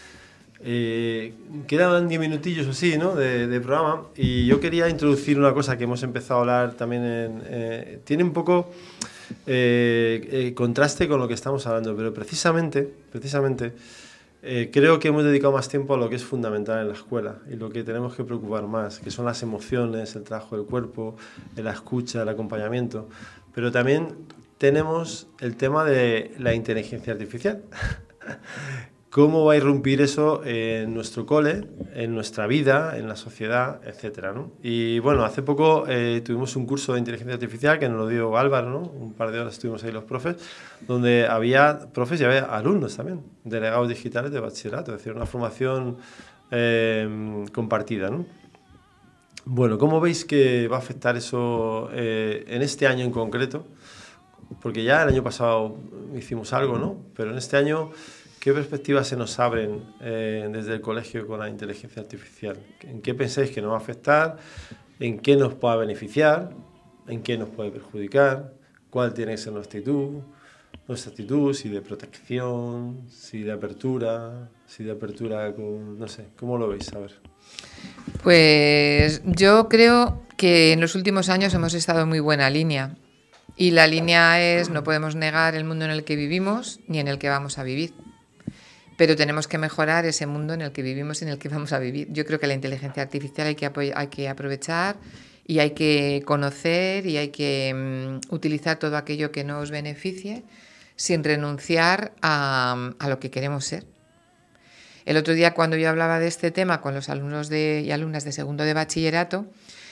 ¿no? Quedan 10 minutillos así, ¿no? de programa, y yo quería introducir una cosa que hemos empezado a hablar también tiene un poco contraste con lo que estamos hablando, pero precisamente creo que hemos dedicado más tiempo a lo que es fundamental en la escuela y lo que tenemos que preocupar más, que son las emociones, el trabajo del cuerpo, la escucha, el acompañamiento. Pero también tenemos el tema de la inteligencia artificial. ¿Cómo va a irrumpir eso en nuestro cole, en nuestra vida, en la sociedad, etcétera, ¿no? Y bueno, hace poco tuvimos un curso de inteligencia artificial que nos lo dio Álvaro, ¿no? Un par de horas estuvimos ahí los profes, donde había profes y había alumnos también, delegados digitales de bachillerato, es decir, una formación compartida, ¿no? Bueno, ¿cómo veis que va a afectar eso en este año en concreto? Porque ya el año pasado hicimos algo, ¿no? Pero en este año, ¿qué perspectivas se nos abren desde el colegio con la inteligencia artificial? ¿En qué pensáis que nos va a afectar? ¿En qué nos puede beneficiar? ¿En qué nos puede perjudicar? ¿Cuál tiene que ser nuestra actitud? Si de protección, si de apertura con... no sé, ¿cómo lo veis? A ver. Pues yo creo que en los últimos años hemos estado en muy buena línea. Y la línea es, no podemos negar el mundo en el que vivimos ni en el que vamos a vivir. pero tenemos que mejorar ese mundo en el que vivimos y en el que vamos a vivir. Yo creo que la inteligencia artificial hay que aprovechar y hay que conocer y hay que utilizar todo aquello que nos beneficie sin renunciar a lo que queremos ser. El otro día, cuando yo hablaba de este tema con los alumnos y alumnas de segundo de bachillerato,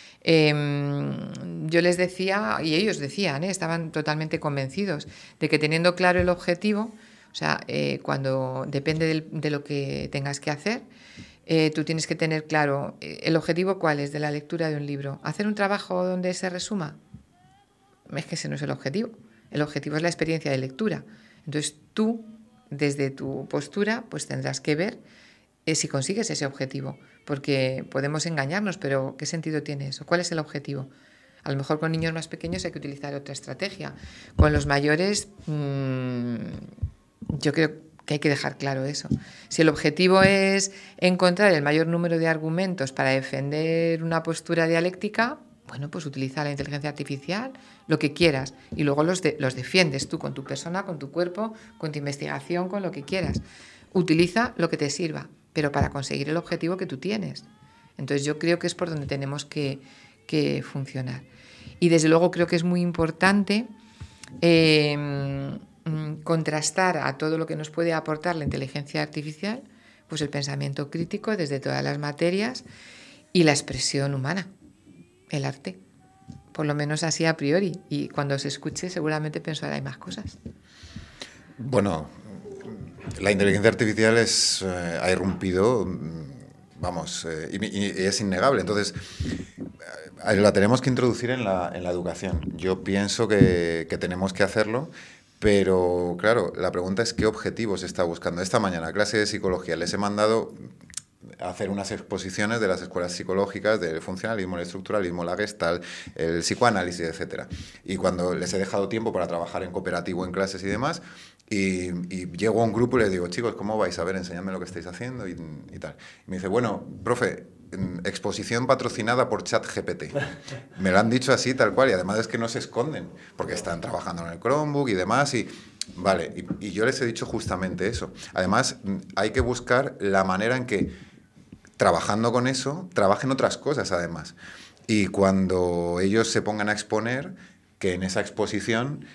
yo les decía, y ellos decían, estaban totalmente convencidos de que teniendo claro el objetivo, o sea, cuando depende de lo que tengas que hacer, tú tienes que tener claro el objetivo cuál es de la lectura de un libro. ¿Hacer un trabajo donde se resuma? Es que ese no es el objetivo. El objetivo es la experiencia de lectura. Entonces tú, desde tu postura, pues tendrás que ver si consigues ese objetivo. Porque podemos engañarnos, pero ¿qué sentido tiene eso? ¿Cuál es el objetivo? A lo mejor con niños más pequeños hay que utilizar otra estrategia. Con los mayores, yo creo que hay que dejar claro eso. Si el objetivo es encontrar el mayor número de argumentos para defender una postura dialéctica, bueno, pues utiliza la inteligencia artificial, lo que quieras, y luego los defiendes tú con tu persona, con tu cuerpo, con tu investigación, con lo que quieras. Utiliza lo que te sirva, pero para conseguir el objetivo que tú tienes. Entonces yo creo que es por donde tenemos que funcionar. Y desde luego creo que es muy importante contrastar a todo lo que nos puede aportar la inteligencia artificial, pues el pensamiento crítico desde todas las materias y la expresión humana, el arte, por lo menos así a priori, y cuando se escuche seguramente pensará hay más cosas. Bueno, la inteligencia artificial ha irrumpido, vamos, y es innegable. Entonces, la tenemos que introducir en la educación. Yo pienso que tenemos que hacerlo. Pero, claro, la pregunta es qué objetivos se está buscando. Esta mañana, a clase de psicología, les he mandado a hacer unas exposiciones de las escuelas psicológicas, del funcionalismo, el estructuralismo, la Gestalt, el psicoanálisis, etc. Y cuando les he dejado tiempo para trabajar en cooperativo, en clases y demás, y llego a un grupo y les digo, chicos, ¿cómo vais? A ver, enseñadme lo que estáis haciendo y tal. Y me dice, bueno, profe, exposición patrocinada por ChatGPT. Me lo han dicho así, tal cual, y además es que no se esconden, porque están trabajando en el Chromebook y demás, y vale, y yo les he dicho justamente eso. Además, hay que buscar la manera en que, trabajando con eso, trabajen otras cosas, además. Y cuando ellos se pongan a exponer, que en esa exposición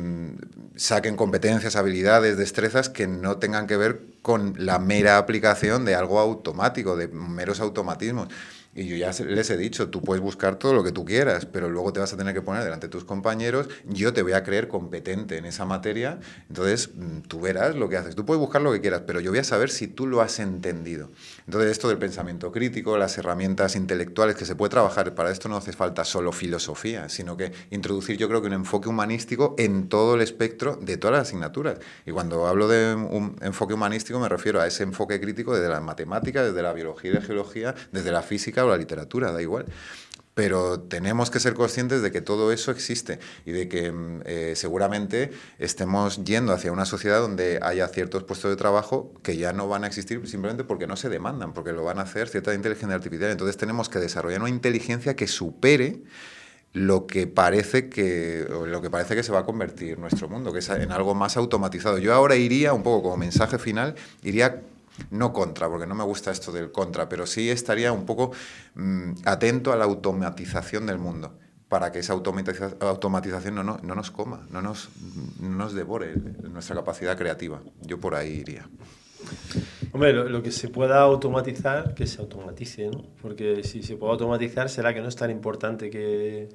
saquen competencias, habilidades, destrezas que no tengan que ver con la mera aplicación de algo automático, de meros automatismos. Y yo ya les he dicho, tú puedes buscar todo lo que tú quieras, pero luego te vas a tener que poner delante de tus compañeros, yo te voy a creer competente en esa materia, entonces tú verás lo que haces. Tú puedes buscar lo que quieras, pero yo voy a saber si tú lo has entendido. Entonces esto del pensamiento crítico, las herramientas intelectuales que se puede trabajar, para esto no hace falta solo filosofía, sino que introducir yo creo que un enfoque humanístico en todo el espectro de todas las asignaturas. Y cuando hablo de un enfoque humanístico me refiero a ese enfoque crítico desde las matemáticas, desde la biología y la geología, desde la física o la literatura, da igual. Pero tenemos que ser conscientes de que todo eso existe y de que seguramente estemos yendo hacia una sociedad donde haya ciertos puestos de trabajo que ya no van a existir simplemente porque no se demandan, porque lo van a hacer cierta inteligencia artificial. Entonces tenemos que desarrollar una inteligencia que supere lo que parece que se va a convertir nuestro mundo, que es en algo más automatizado. Yo ahora iría, un poco como mensaje final, iría no contra, porque no me gusta esto del contra, pero sí estaría un poco atento a la automatización del mundo, para que esa automatización no nos coma, no nos devore nuestra capacidad creativa. Yo por ahí iría. Hombre, lo que se pueda automatizar, que se automatice, ¿no? Porque si se puede automatizar, será que no es tan importante que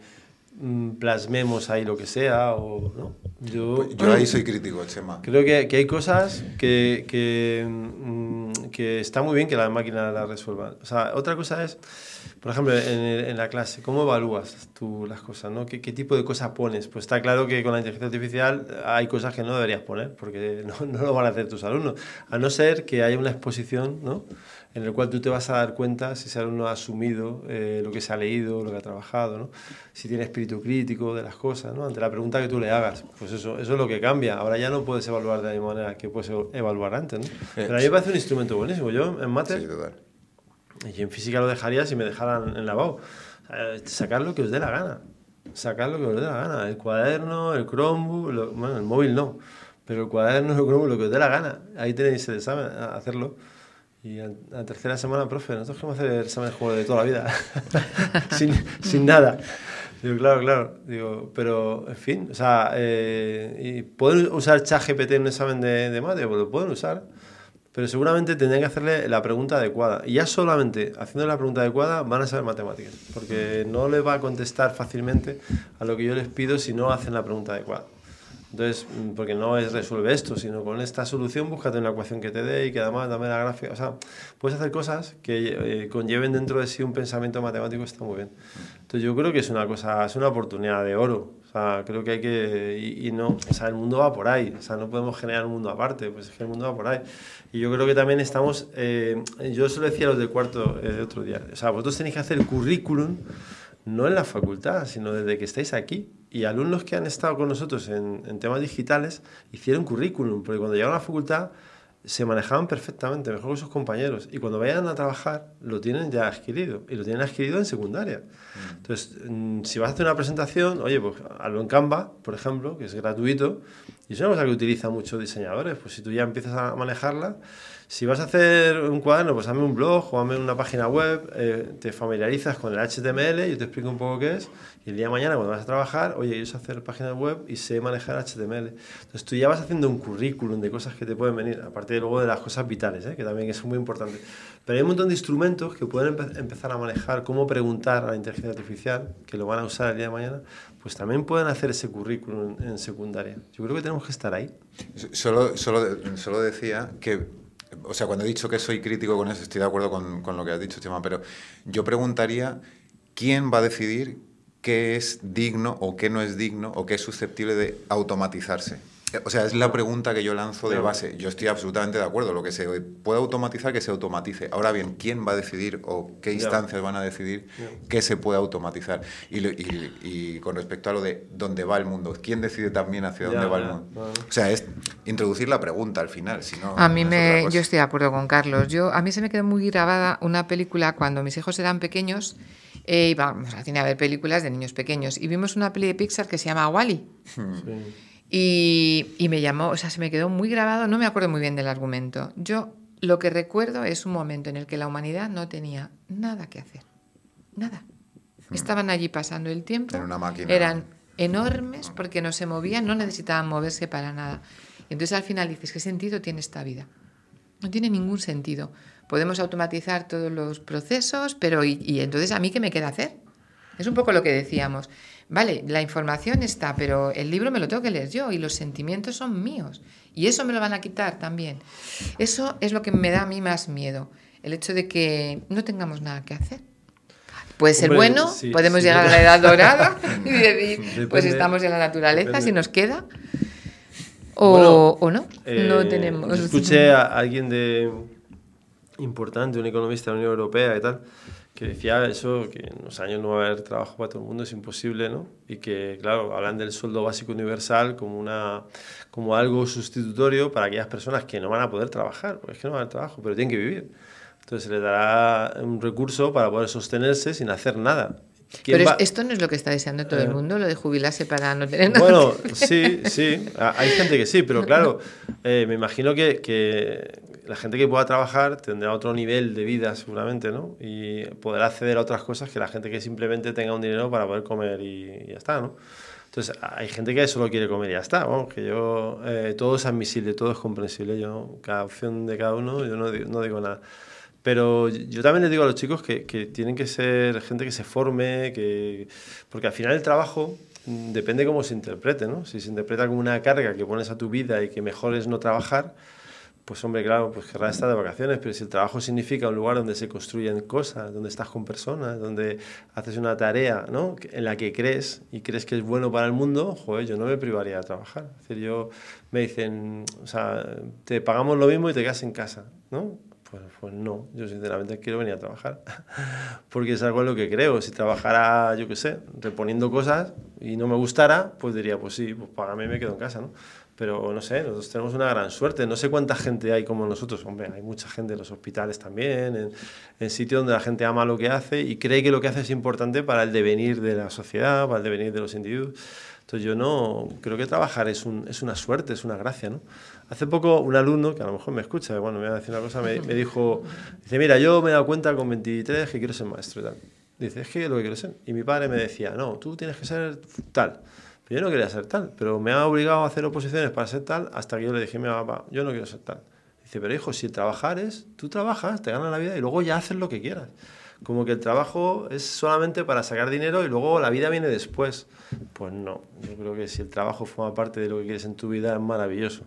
plasmemos ahí lo que sea, o ¿no? Yo ahí soy crítico, Chema. Creo que hay cosas que está muy bien que la máquina las resuelva. O sea, otra cosa es, por ejemplo, en la clase, ¿cómo evalúas tú las cosas, ¿no? ¿Qué tipo de cosas pones? Pues está claro que con la inteligencia artificial hay cosas que no deberías poner, porque no lo van a hacer tus alumnos. A no ser que haya una exposición, ¿no?, en el cual tú te vas a dar cuenta si ese alumno ha asumido lo que se ha leído, lo que ha trabajado, ¿no? Si tiene espíritu crítico de las cosas, ¿no? Ante la pregunta que tú le hagas. Pues eso es lo que cambia. Ahora ya no puedes evaluar de la misma manera que puedes evaluar antes, ¿no? Pero a mí me parece un instrumento buenísimo. Yo en mates, sí, y en física lo dejaría si me dejaran en lavabo. Sacar lo que os dé la gana. Sacar lo que os dé la gana. El cuaderno, el Chromebook, bueno, el móvil no. Pero el cuaderno, lo que os dé la gana. Ahí tenéis el examen, a hacerlo. Y a la tercera semana, profe, nosotros queremos hacer el examen como de toda la vida. sin nada. Digo, claro. Digo, pero, en fin, o sea, ¿y pueden usar ChatGPT en un examen de mate? Pues lo pueden usar. Pero seguramente tendrían que hacerle la pregunta adecuada. Y ya solamente haciendo la pregunta adecuada van a saber matemáticas. Porque no les va a contestar fácilmente a lo que yo les pido si no hacen la pregunta adecuada. Entonces, porque no es resuelve esto, sino con esta solución búscate una ecuación que te dé y que además dame la gráfica. O sea, puedes hacer cosas que conlleven dentro de sí un pensamiento matemático, está muy bien. Entonces yo creo que es una cosa, es una oportunidad de oro. O sea, creo que hay que... Y no, o sea, el mundo va por ahí. O sea, no podemos generar un mundo aparte, pues es que el mundo va por ahí. Y yo creo que también estamos... yo eso lo decía a los de cuarto otro día. O sea, vosotros tenéis que hacer el currículum no en la facultad, sino desde que estáis aquí. Y alumnos que han estado con nosotros en temas digitales hicieron currículum, porque cuando llegaron a la facultad se manejaban perfectamente, mejor que sus compañeros. Y cuando vayan a trabajar lo tienen ya adquirido, y lo tienen adquirido en secundaria. Entonces, si vas a hacer una presentación, oye, pues hazlo en Canva, por ejemplo, que es gratuito, y es una cosa que utilizan muchos diseñadores. Pues si tú ya empiezas a manejarla, si vas a hacer un cuaderno, pues hazme un blog o hazme una página web, te familiarizas con el HTML, yo te explico un poco qué es, y el día de mañana cuando vas a trabajar, oye, yo sé hacer páginas web y sé manejar HTML. Entonces tú ya vas haciendo un currículum de cosas que te pueden venir, aparte de luego de las cosas vitales, que también es muy importante. Pero hay un montón de instrumentos que pueden empezar a manejar, cómo preguntar a la inteligencia artificial, que lo van a usar el día de mañana, pues también pueden hacer ese currículum en secundaria. Yo creo que tenemos que estar ahí. Solo decía que, o sea, cuando he dicho que soy crítico con eso, estoy de acuerdo con lo que has dicho, Chema, pero yo preguntaría quién va a decidir qué es digno o qué no es digno o qué es susceptible de automatizarse. O sea, es la pregunta que yo lanzo de base. Yo estoy absolutamente de acuerdo. Lo que se puede automatizar, que se automatice. Ahora bien, ¿quién va a decidir o qué instancias van a decidir qué se puede automatizar? Y con respecto a lo de dónde va el mundo, ¿quién decide también hacia dónde va el mundo? O sea, es introducir la pregunta al final. Si no, a mí yo estoy de acuerdo con Carlos. A mí se me quedó muy grabada una película cuando mis hijos eran pequeños. Íbamos al cine a ver películas de niños pequeños y vimos una peli de Pixar que se llama Wall-E. Sí. Y me llamó, o sea, se me quedó muy grabado, no me acuerdo muy bien del argumento. Yo lo que recuerdo es un momento en el que la humanidad no tenía nada que hacer, nada. Estaban allí pasando el tiempo, en una máquina, eran enormes porque no se movían, no necesitaban moverse para nada. Y entonces al final dices, ¿qué sentido tiene esta vida? No tiene ningún sentido. Podemos automatizar todos los procesos, pero ¿y entonces a mí qué me queda hacer? Es un poco lo que decíamos. Vale, la información está, pero el libro me lo tengo que leer yo y los sentimientos son míos. Y eso me lo van a quitar también. Eso es lo que me da a mí más miedo. El hecho de que no tengamos nada que hacer. Puede ser bueno, sí, podemos llegar a la edad dorada y decir, depende, pues estamos en la naturaleza, depende. Si nos queda. O no, no tenemos. Escuché a alguien importante, un economista de la Unión Europea y tal, que decía eso, que en los años no va a haber trabajo para todo el mundo, es imposible, ¿no? Y que, claro, hablan del sueldo básico universal como algo sustitutorio para aquellas personas que no van a poder trabajar, porque es que no van a haber trabajo, pero tienen que vivir. Entonces se les dará un recurso para poder sostenerse sin hacer nada. Pero esto no es lo que está deseando todo el mundo, lo de jubilarse para no tener nada. Bueno, sí, hay gente que sí, pero claro, me imagino que la gente que pueda trabajar tendrá otro nivel de vida seguramente, ¿no? Y podrá acceder a otras cosas que la gente que simplemente tenga un dinero para poder comer y ya está, ¿no? Entonces, hay gente que solo quiere comer y ya está, vamos, que yo, todo es admisible, todo es comprensible, yo, cada opción de cada uno, yo no digo nada. Pero yo también les digo a los chicos que tienen que ser gente que se forme, porque al final el trabajo depende cómo se interprete, ¿no? Si se interpreta como una carga que pones a tu vida y que mejor es no trabajar, pues hombre, claro, pues querrás estar de vacaciones, pero si el trabajo significa un lugar donde se construyen cosas, donde estás con personas, donde haces una tarea, ¿no? En la que crees y crees que es bueno para el mundo, joder, yo no me privaría de trabajar. Es decir, me dicen, o sea, te pagamos lo mismo y te quedas en casa, ¿no? Pues no, yo sinceramente quiero venir a trabajar, porque es algo en lo que creo. Si trabajara, yo qué sé, reponiendo cosas y no me gustara, pues diría, pues sí, pues págame y me quedo en casa, ¿no? Pero no sé, nosotros tenemos una gran suerte. No sé cuánta gente hay como nosotros. Hombre, hay mucha gente en los hospitales también, en sitios donde la gente ama lo que hace y cree que lo que hace es importante para el devenir de la sociedad, para el devenir de los individuos. Entonces yo no creo que trabajar es una suerte, es una gracia, ¿no? Hace poco un alumno, que a lo mejor me escucha, bueno, me va a decir una cosa, me dijo, dice, mira, yo me he dado cuenta con 23 que quiero ser maestro y tal. Dice, es que es lo que quiero ser. Y mi padre me decía, no, tú tienes que ser tal. Pero yo no quería ser tal, pero me ha obligado a hacer oposiciones para ser tal hasta que yo le dije a mi papá, yo no quiero ser tal. Dice, pero hijo, si trabajar tú trabajas, te ganas la vida y luego ya haces lo que quieras. Como que el trabajo es solamente para sacar dinero y luego la vida viene después. Pues no, yo creo que si el trabajo forma parte de lo que quieres en tu vida es maravilloso.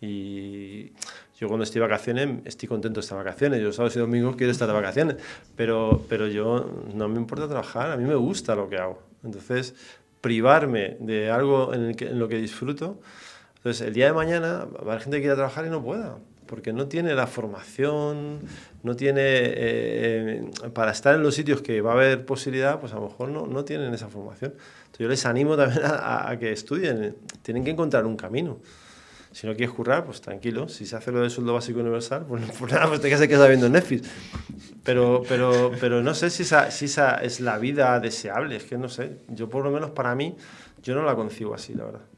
Y yo cuando estoy de vacaciones, estoy contento de estar de vacaciones. Yo sábados y domingos quiero estar de vacaciones, pero yo no me importa trabajar, a mí me gusta lo que hago. Entonces, privarme de algo en lo que disfruto, entonces el día de mañana va a haber gente que quiera trabajar y no pueda, porque no tiene la formación, no tiene, para estar en los sitios que va a haber posibilidad, pues a lo mejor no tienen esa formación. Entonces yo les animo también a que estudien, tienen que encontrar un camino. Si no quieres currar, pues tranquilo. Si se hace lo del sueldo básico universal, pues nada, pues te quedas viendo Netflix. Pero no sé si esa es la vida deseable. Es que no sé. Yo, por lo menos para mí, yo no la concibo así, la verdad.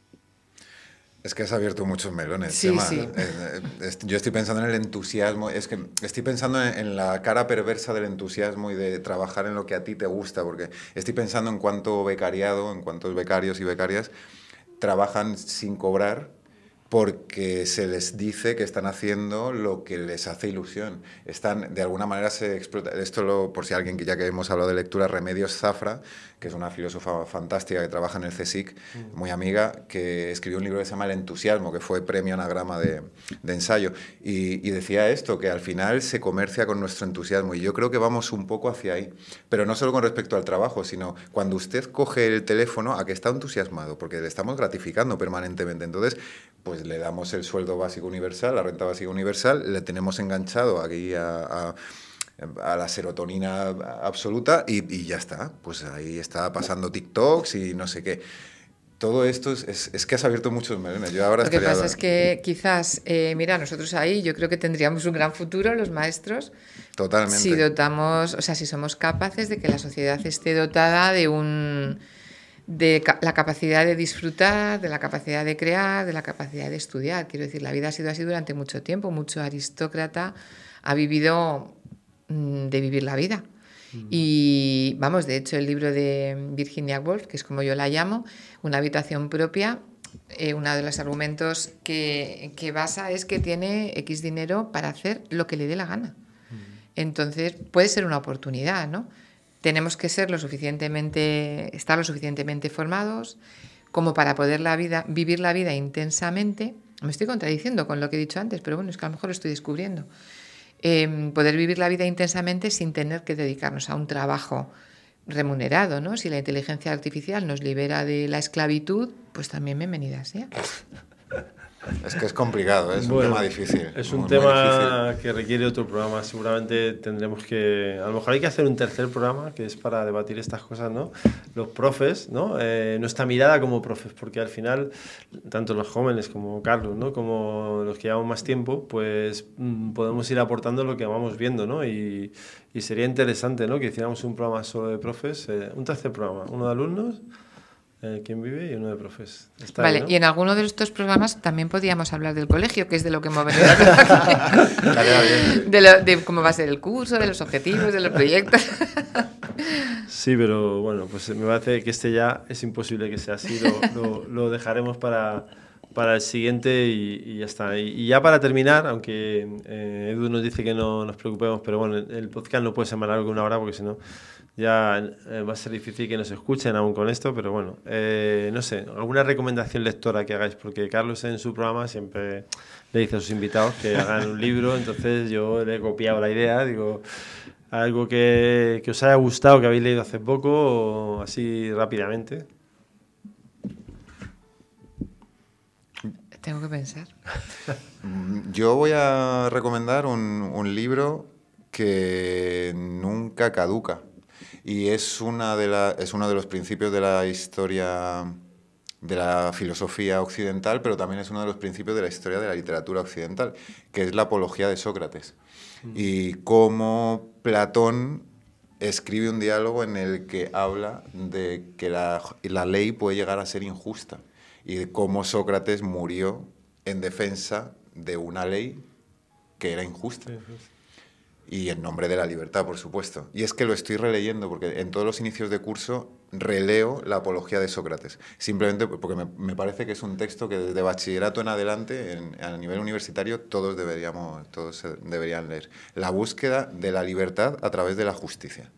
Es que has abierto muchos melones. Sí, Tema. sí. Yo estoy pensando en el entusiasmo. Es que estoy pensando en la cara perversa del entusiasmo y de trabajar en lo que a ti te gusta. Porque estoy pensando en cuánto becariado, en cuántos becarios y becarias trabajan sin cobrar, porque se les dice que están haciendo lo que les hace ilusión. Están, de alguna manera se explota. Esto por si alguien, ya que hemos hablado de lectura, Remedios Zafra, que es una filósofa fantástica que trabaja en el CSIC, muy amiga, que escribió un libro que se llama El entusiasmo, que fue premio Anagrama de ensayo, y decía esto, que al final se comercia con nuestro entusiasmo, y yo creo que vamos un poco hacia ahí, pero no solo con respecto al trabajo, sino cuando usted coge el teléfono, a que está entusiasmado, porque le estamos gratificando permanentemente. Entonces, pues le damos el sueldo básico universal, la renta básica universal, le tenemos enganchado aquí a la serotonina absoluta y ya está. Pues ahí está pasando TikToks y no sé qué. Todo esto es que has abierto muchos melones. Yo ahora Lo que pasa es que quizás, mira, nosotros ahí yo creo que tendríamos un gran futuro, los maestros. Totalmente. Si dotamos, o sea, si somos capaces de que la sociedad esté dotada de la capacidad de disfrutar, de la capacidad de crear, de la capacidad de estudiar. Quiero decir, la vida ha sido así durante mucho tiempo. Mucho aristócrata ha vivido de vivir la vida. Y vamos, de hecho, el libro de Virginia Woolf, que es como yo la llamo, Una habitación propia, uno de los argumentos que basa es que tiene X dinero para hacer lo que le dé la gana. Entonces, puede ser una oportunidad, ¿no? Tenemos que estar lo suficientemente formados como para poder vivir la vida intensamente. Me estoy contradiciendo con lo que he dicho antes, pero bueno, es que a lo mejor lo estoy descubriendo. Poder vivir la vida intensamente sin tener que dedicarnos a un trabajo remunerado, ¿no? Si la inteligencia artificial nos libera de la esclavitud, pues también bienvenida sea. Es que es complicado, es un tema difícil. Es un tema que requiere otro programa. Seguramente tendremos que... A lo mejor hay que hacer un tercer programa que es para debatir estas cosas, ¿no? Los profes, ¿no? Nuestra mirada como profes, porque al final, tanto los jóvenes como Carlos, ¿no? Como los que llevamos más tiempo, pues podemos ir aportando lo que vamos viendo, ¿no? Y sería interesante, ¿no? Que hiciéramos un programa solo de profes, un tercer programa, uno de alumnos, ¿Quién vive? Y uno de profes. Vale, ahí, ¿no? y en alguno de estos programas también podríamos hablar del colegio, que es de lo que hemos venido a hablar aquí. De cómo va a ser el curso, de los objetivos, de los proyectos. Sí, pero bueno, pues me parece que ya es imposible que sea así. Lo dejaremos para el siguiente y ya está. Y ya para terminar, aunque Edu nos dice que no nos preocupemos, pero bueno, el podcast no puede ser más largo que una hora porque si no ya va a ser difícil que nos escuchen aún con esto, pero bueno, no sé, alguna recomendación lectora que hagáis, porque Carlos en su programa siempre le dice a sus invitados que hagan un libro, entonces yo le he copiado la idea, digo, algo que os haya gustado, que habéis leído hace poco, o así rápidamente. Tengo que pensar. Yo voy a recomendar un libro que nunca caduca. Y es uno de los principios de la historia la filosofía occidental, pero también es uno de los principios de la historia de la literatura occidental, que es la apología de Sócrates. Y cómo Platón escribe un diálogo en el que habla de que la ley puede llegar a ser injusta y de cómo Sócrates murió en defensa de una ley que era injusta. Y en nombre de la libertad, por supuesto. Y es que lo estoy releyendo porque en todos los inicios de curso releo la apología de Sócrates. Simplemente porque me parece que es un texto que desde bachillerato en adelante, a nivel universitario, todos deberían leer. La búsqueda de la libertad a través de la justicia.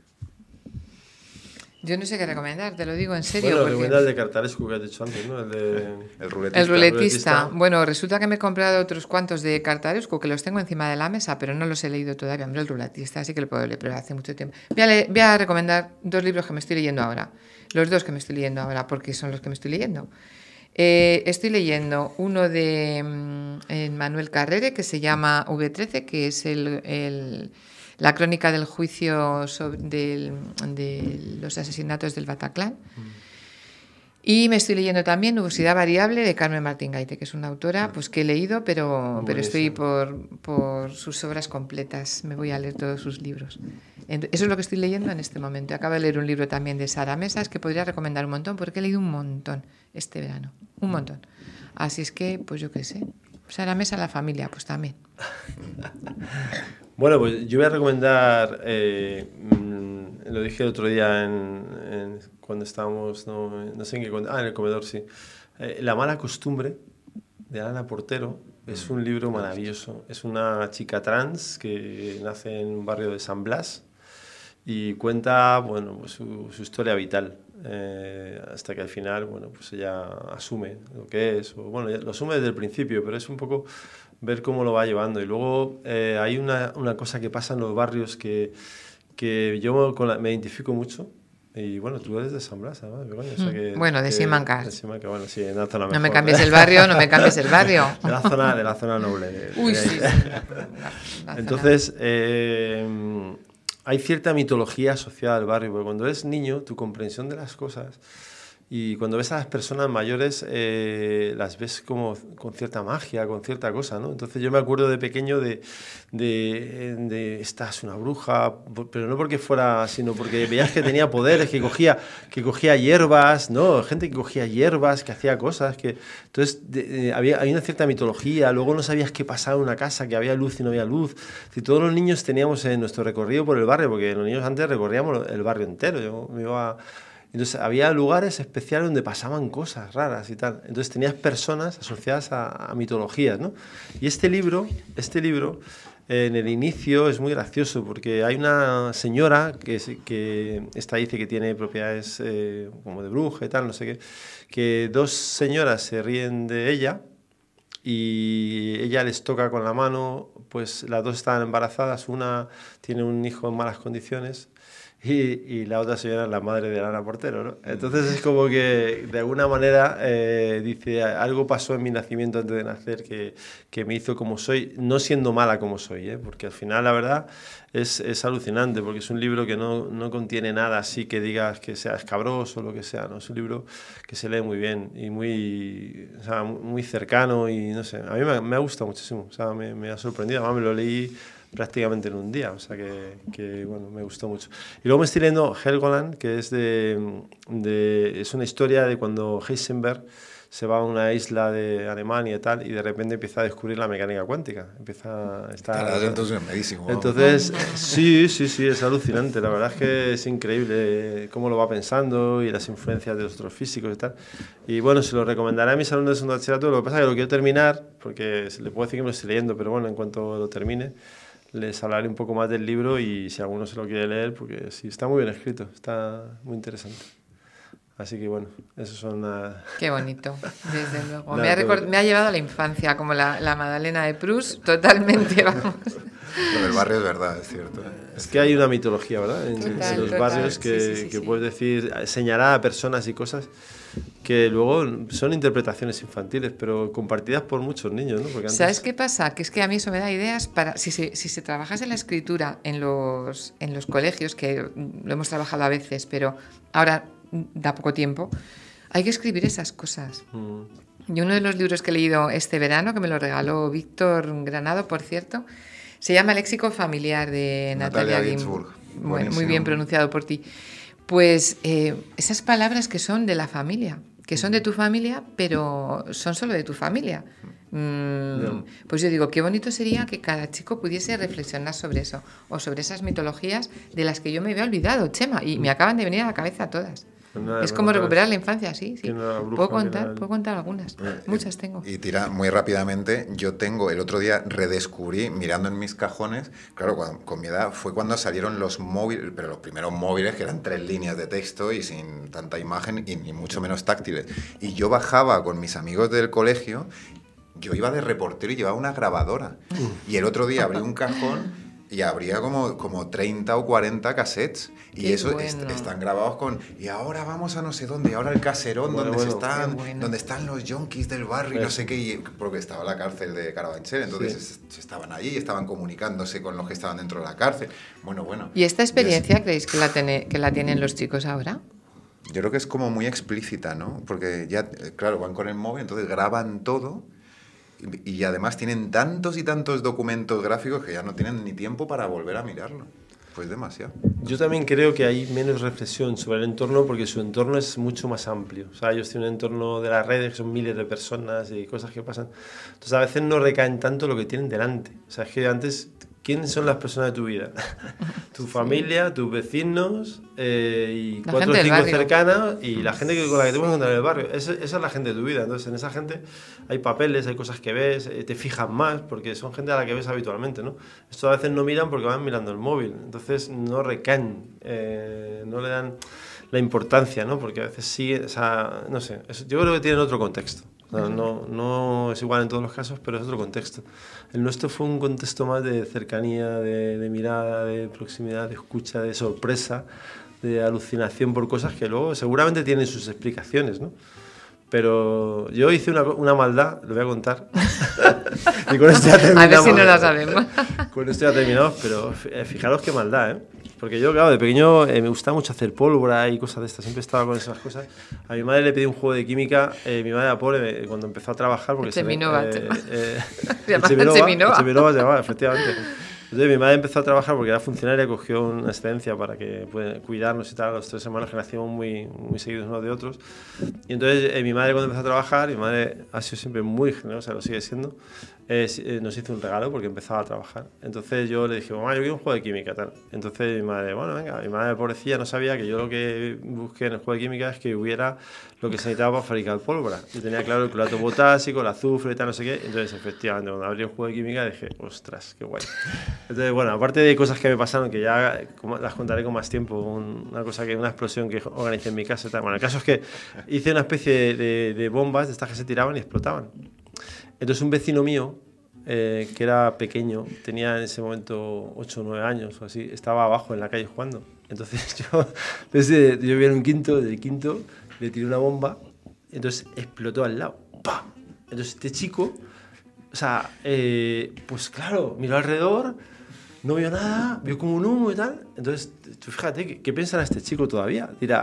Yo no sé qué recomendar, te lo digo en serio. Bueno, porque... recomienda el de Cartarescu que has dicho antes, ¿no? El ruletista. El ruletista. Bueno, resulta que me he comprado otros cuantos de Cartarescu que los tengo encima de la mesa, pero no los he leído todavía. Hombre, el ruletista sí que lo puedo leer, pero hace mucho tiempo. Voy a recomendar 2 libros que me estoy leyendo ahora. Los 2 que me estoy leyendo ahora, porque son los que me estoy leyendo. Estoy leyendo uno de Manuel Carrere, que se llama V13, que es la crónica del juicio de los asesinatos del Bataclan. Y me estoy leyendo también Nubosidad Variable de Carmen Martín Gaite, que es una autora pues, que he leído, pero estoy por sus obras completas. Me voy a leer todos sus libros. Eso es lo que estoy leyendo en este momento. Acabo de leer un libro también de Sara Mesas, que podría recomendar un montón, porque he leído un montón este verano. Un montón. Así es que, pues yo qué sé. Sara Mesa, la familia, pues también. Bueno, pues yo voy a recomendar, lo dije el otro día cuando estábamos, no sé en qué, en el comedor, sí. La mala costumbre, de Ana Portero, es un libro maravilloso. Es una chica trans que nace en un barrio de San Blas y cuenta, bueno, pues su historia vital. Hasta que al final, bueno, pues ella asume lo que es, o bueno, lo asume desde el principio, pero es un poco ver cómo lo va llevando. Y luego hay una cosa que pasa en los barrios que yo me identifico mucho. Y bueno, tú eres de San Blas, ¿no? O sea bueno, de Simancas. De Simancas, bueno, sí, en la zona mejor. No me cambies el barrio, no me cambies el barrio. De la zona noble. Uy, sí. Entonces, hay cierta mitología asociada al barrio, porque cuando eres niño, tu comprensión de las cosas, y cuando ves a las personas mayores, las ves como con cierta magia, con cierta cosa, ¿no? Entonces yo me acuerdo de pequeño de esta es una bruja, pero no porque fuera, sino porque veías que tenía poderes, que cogía hierbas, ¿no? Gente que cogía hierbas, que hacía cosas, entonces había una cierta mitología. Luego no sabías qué pasaba en una casa, que había luz y no había luz. Si todos los niños teníamos nuestro recorrido por el barrio, porque los niños antes recorríamos el barrio entero. Yo me iba Entonces había lugares especiales donde pasaban cosas raras y tal. Entonces tenías personas asociadas a mitologías, ¿no? Y este libro en el inicio es muy gracioso porque hay una señora que esta dice que tiene propiedades como de bruja y tal, no sé qué, que 2 señoras se ríen de ella y ella les toca con la mano, pues las 2 están embarazadas, una tiene un hijo en malas condiciones y la otra señora es la madre de Ana Portero, ¿no? Entonces es como que de alguna manera dice, algo pasó en mi nacimiento antes de nacer que me hizo como soy, no siendo mala como soy, porque al final la verdad es alucinante, porque es un libro que no contiene nada así que digas que sea escabroso o lo que sea, ¿no? Es un libro que se lee muy bien y muy cercano y no sé, a mí me ha gustado muchísimo, o sea, me ha sorprendido, además me lo leí prácticamente en un día, o sea que bueno, me gustó mucho. Y luego me estoy leyendo Helgoland, que es es una historia de cuando Heisenberg se va a una isla de Alemania y tal, y de repente empieza a descubrir la mecánica cuántica. Estarás entusiasmadísimo. Entonces, sí, es alucinante. La verdad es que es increíble cómo lo va pensando y las influencias de los otros físicos y tal. Y bueno, se lo recomendaré a mis alumnos de segundo bachillerato. Lo que pasa es que lo quiero terminar, porque le puedo decir que me lo estoy leyendo, pero bueno, en cuanto lo termine, les hablaré un poco más del libro y si alguno se lo quiere leer, porque sí, está muy bien escrito, está muy interesante. Así que bueno, eso son... Qué bonito, desde luego. Me ha llevado a la infancia, como la Madalena de Proust, totalmente, vamos. Lo del barrio es verdad, es cierto. Es que hay una mitología, ¿verdad? En los barrios que sí. puedes decir, señalar a personas y cosas que luego son interpretaciones infantiles, pero compartidas por muchos niños, ¿no? Porque antes... ¿Sabes qué pasa? Que es que a mí eso me da ideas para... Si se trabajase la escritura en los colegios, que lo hemos trabajado a veces, pero ahora da poco tiempo, Hay que escribir esas cosas. Y uno de los libros que he leído este verano, que me lo regaló Víctor Granado, por cierto, se llama Léxico Familiar, de Natalia Ginsburg. Bueno, muy bien pronunciado por ti. Pues esas palabras que son de la familia, que son de tu familia, pero son solo de tu familia. Pues yo digo, qué bonito sería que cada chico pudiese reflexionar sobre eso, o sobre esas mitologías de las que yo me había olvidado, Chema, y me acaban de venir a la cabeza todas. Pues nada, es como recuperar la infancia, sí. Puedo contar algunas, muchas tengo. Y tira muy rápidamente, yo tengo, el otro día redescubrí, mirando en mis cajones, claro, con mi edad fue cuando salieron los móviles, pero los primeros móviles que eran 3 líneas de texto y sin tanta imagen y ni mucho menos táctiles. Y yo bajaba con mis amigos del colegio, yo iba de reportero y llevaba una grabadora. Y el otro día abrí un cajón y habría como 30 o 40 cassettes. Y Qué eso bueno. están grabados con... Y ahora vamos a no sé dónde, y ahora el caserón donde están los yonkis del barrio y no sé qué. Porque estaba la cárcel de Carabanchel, entonces estaban allí, estaban comunicándose con los que estaban dentro de la cárcel. Bueno. ¿Y esta experiencia creéis que la tienen los chicos ahora? Yo creo que es como muy explícita, ¿no? Porque ya, claro, van con el móvil, entonces graban todo... Y además tienen tantos y tantos documentos gráficos que ya no tienen ni tiempo para volver a mirarlo. Pues demasiado. Yo también creo que hay menos reflexión sobre el entorno porque su entorno es mucho más amplio. O sea, ellos tienen un entorno de las redes que son miles de personas y cosas que pasan. Entonces, a veces no recaen tanto lo que tienen delante. O sea, es que antes, ¿quiénes son las personas de tu vida? Tu familia, tus vecinos y 4 o 5 cercanas y la gente con la que te puedes encontrar en el barrio. Esa es la gente de tu vida. Entonces, en esa gente hay papeles, hay cosas que ves, te fijas más porque son gente a la que ves habitualmente, ¿no? Esto a veces no miran porque van mirando el móvil. Entonces, no recaen, no le dan la importancia, ¿no? Porque a veces sí, o sea, no sé, yo creo que tienen otro contexto. No es igual en todos los casos, pero es otro contexto. El nuestro fue un contexto más de cercanía, de mirada, de proximidad, de escucha, de sorpresa, de alucinación por cosas que luego seguramente tienen sus explicaciones, ¿no? Pero yo hice una maldad, lo voy a contar. Y con esto ya terminamos. A ver si no la sabemos. Con esto ya terminamos, pero fijaros qué maldad, ¿eh? Porque yo, claro, de pequeño me gustaba mucho hacer pólvora y cosas de estas. Siempre estaba con esas cosas. A mi madre le pedí un juego de química. Mi madre era pobre cuando empezó a trabajar. Porque Cheminova. Cheminova se llamaba, efectivamente. Entonces mi madre empezó a trabajar porque era funcionaria, cogió una excedencia para que cuidarnos y tal, los 3 hermanos que nacíamos muy seguidos unos de otros. Y entonces mi madre cuando empezó a trabajar, mi madre ha sido siempre muy generosa, lo sigue siendo, nos hizo un regalo porque empezaba a trabajar. Entonces yo le dije, mamá, yo quiero un juego de química, tal. Entonces mi madre, bueno, venga, mi madre pobrecilla no sabía que yo lo que busqué en el juego de química es que hubiera lo que se necesitaba para fabricar pólvora. Yo tenía claro el clorato potásico, el azufre y tal, no sé qué. Entonces, efectivamente, cuando abrí el juego de química dije, ostras, qué guay. Entonces, bueno, aparte de cosas que me pasaron, que ya las contaré con más tiempo, una explosión que organicé en mi casa y tal. Bueno, el caso es que hice una especie de bombas de estas que se tiraban y explotaban. Entonces, un vecino mío, que era pequeño, tenía en ese momento 8 o 9 años o así, estaba abajo en la calle jugando. Entonces, yo vivía en un quinto, del quinto, le tiré una bomba, entonces explotó al lado. ¡Pam! Entonces, este chico, o sea, pues claro, miró alrededor, no vio nada, vio como un humo y tal. Entonces, tú fíjate, ¿qué pensará este chico todavía? Dirá,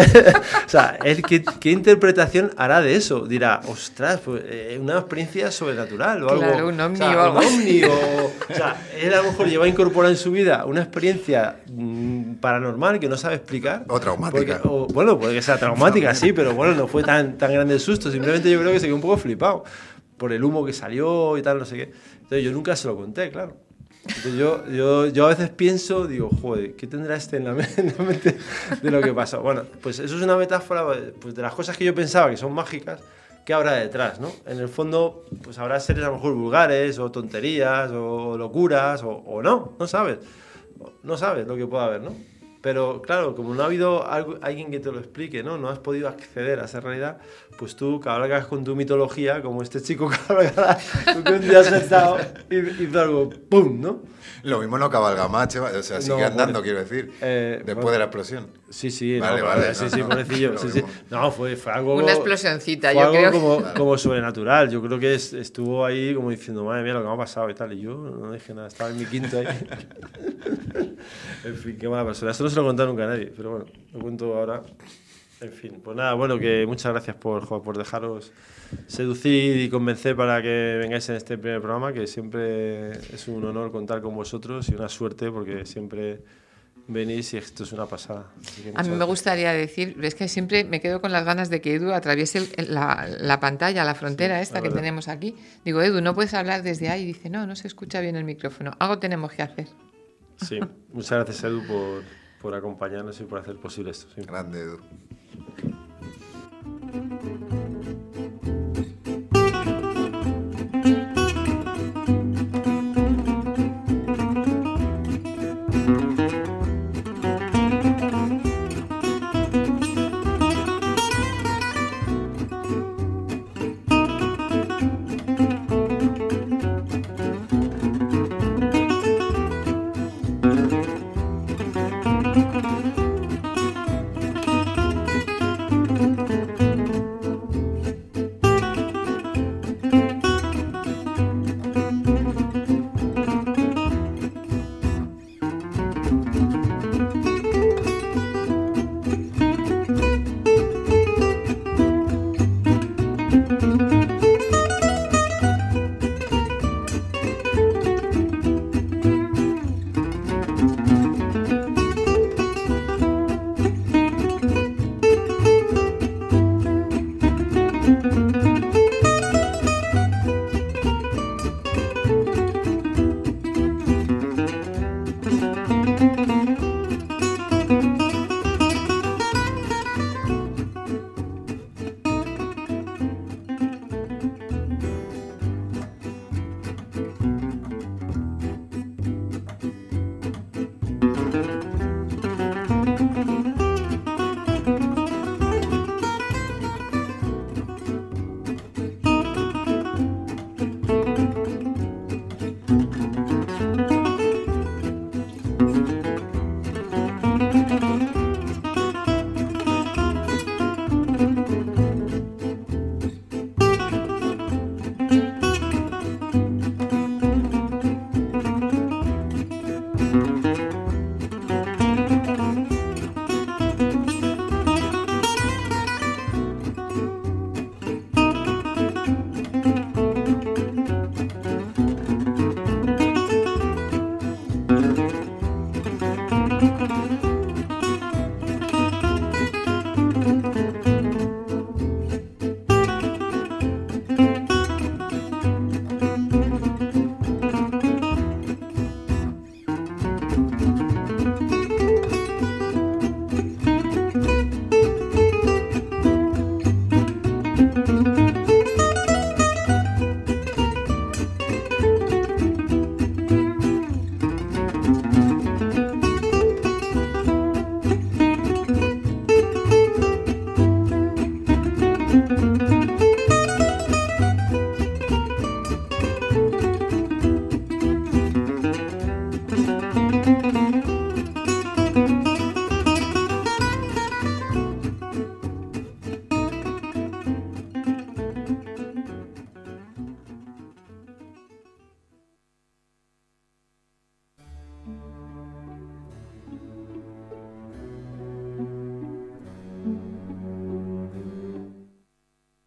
o sea, ¿qué interpretación hará de eso? Dirá, ostras, pues una experiencia sobrenatural o algo. Claro, un ovni, o sea, o algo. Un ovni o sea, él a lo mejor lleva incorporado en su vida una experiencia paranormal que no sabe explicar. O traumática. Bueno, puede que sea traumática, sí, pero bueno, no fue tan grande el susto. Simplemente yo creo que se quedó un poco flipado por el humo que salió y tal, no sé qué. Entonces yo nunca se lo conté, claro. Entonces yo a veces pienso, digo, joder, ¿qué tendrá en la mente de lo que pasó? Bueno, pues eso es una metáfora pues, de las cosas que yo pensaba que son mágicas, ¿qué habrá detrás, no? En el fondo, pues habrá seres a lo mejor vulgares, o tonterías, o locuras, o no sabes. No sabes lo que puede haber, ¿no? Pero claro, como no ha habido alguien que te lo explique, ¿no? Has podido acceder a esa realidad, pues tú cabalgas con tu mitología, como este chico cabalgará, tú que un día has sentado y hizo algo, ¡pum!, ¿no? Lo mismo no cabalga más, o sea, sigue andando, quiero decir, después de la explosión. Sí, vale, sí, pobrecillo. Sí. No, fue algo... Una explosioncita, fue yo algo creo. como sobrenatural. Yo creo que estuvo ahí como diciendo, madre mía, lo que me ha pasado y tal. Y yo no dije nada, estaba en mi quinto ahí. En fin, qué mala persona. Esto no se lo he contado nunca a nadie, pero bueno, lo cuento ahora. En fin, pues nada, bueno, que muchas gracias por dejaros seducir y convencer para que vengáis en este primer programa, que siempre es un honor contar con vosotros y una suerte porque siempre venís y esto es una pasada. A mí me gustaría decir, es que siempre me quedo con las ganas de que Edu atraviese la pantalla, la frontera esta que tenemos aquí. Digo, Edu, ¿no puedes hablar desde ahí? Y dice, no se escucha bien el micrófono. Algo tenemos que hacer. Sí, muchas gracias, Edu, por acompañarnos y por hacer posible esto. Sí. Grande, Edu.